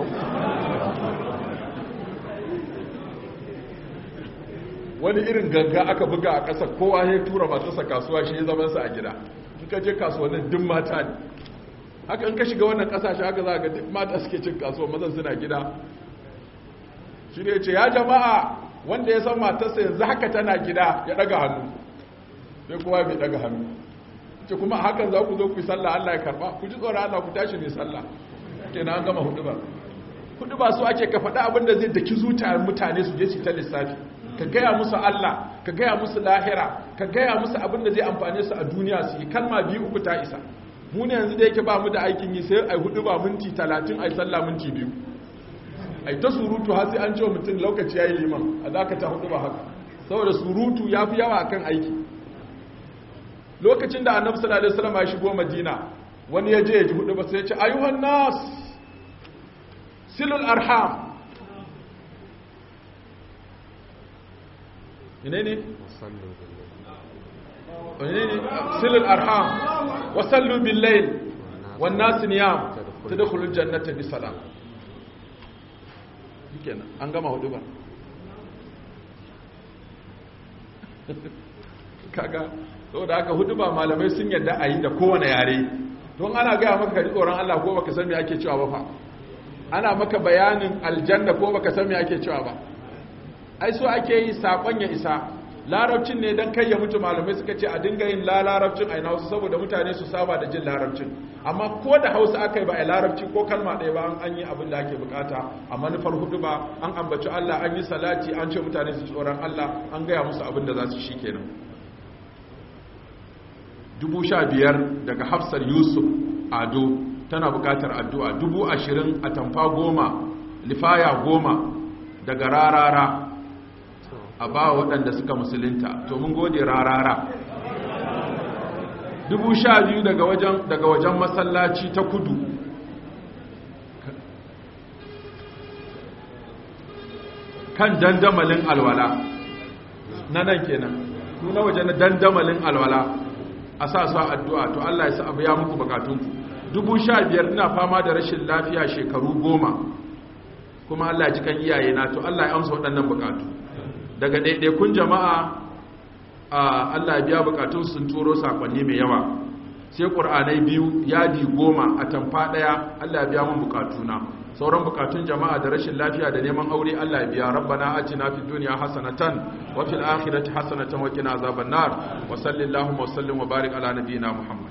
Wani irin ganga aka buga a ƙasa, kowa ya tura matarsa kasuwa, shi ya zama sa a gida. In ka je kasuwannin duk mata ne. Haka in ka shiga wannan ƙasashe haka za ga duk mata suke cin kasuwa, mazan suna gida. Shi ne ce, ya jama'a, wanda ya san matarsa yanzu haka tana gida ya ɗaga hannu. Sai kowa bai ɗaga hannu. Ce kuma hakan za ku zo ku yi sallah, Allah ya karba? Ku ji tsoron Allah, ku tashi mai sallah. Kenan an gama huduba. Huduba su ake ka faɗa abin da zai daki zuciyar mutane su je su ta lissafi. Ka gaya musu Allah, ka gaya musu lahira, ka gaya musu abin da zai amfane su a duniya su yi. Kalma biyu uku ta isa. Mu ne yanzu da yake ba mu da aikin yi, sai ai huduba minti 30, ai sallah minti 2. ai ta surutu har sai an ce mutum lokaci yayi liman a dakata hudu ba haka saboda surutu yafi yawa akan aiki. Lokacin da Annabi sallallahu alaihi wasallam ya shigo Madina wani ya je ya ji hudu ba sai ya ce ayuhan nas silul arham ne silul arham wa sallu bil layl wan nas niyam tadkhulul jannata bi salam. Kenan an gama hudu ba kaga saboda haka hudu ba malamai sun yadda a yi da kowane yare don ana gaya maka ji tsoron Allah ko baka san me ake cewa ba fa ana maka bayanin aljanna ko baka san me ake cewa ba ai so ake yi sakon ya isa. Larabcin ne dan kai ya mutu malamai suka ce a dinga yin larabcin a Hausa saboda mutane su saba da jin larabcin amma ko da Hausa aka yi ba a larabci ko kalma ɗaya ba an yi abin da ake bukata a manufar hudu ba an ambaci Allah an yi salati an ce mutane su tsoron Allah an gaya musu abin da za su shi kenan. 15,000 daga Hafsar Yusuf Ado tana bukatar addu'a. 20,000 a tamfa 10 lifaya 10 daga Rarara a ba waɗanda suka musulunta to mun gode Rarara. 12,000 daga wajen masallaci ta kudu kan dandamalin alwala na nan kenan na waje na dandamalin alwala a sa su addu'a to Allah ya sa abu ya muku bukatunku. 15,000 ina fama da rashin lafiya shekaru 10 kuma Allah ya ji kan iyaye na to Allah ya amsa waɗannan bukatu. Daga ɗaiɗaikun jama'a Allah ya biya bukatun sun turo sakonni mai yawa sai ƙur'anai 2 yadi 10 a tamfa ɗaya Allah ya biya mun bukatuna. Sauran bukatun jama'a da rashin lafiya da neman aure Allah ya biya. Rabbana atina fid dunya hasanatan wa fil akhirati hasanatan wa qina azaban nar wa sallallahu wa sallim wa barik ala nabiyyina Muhammad.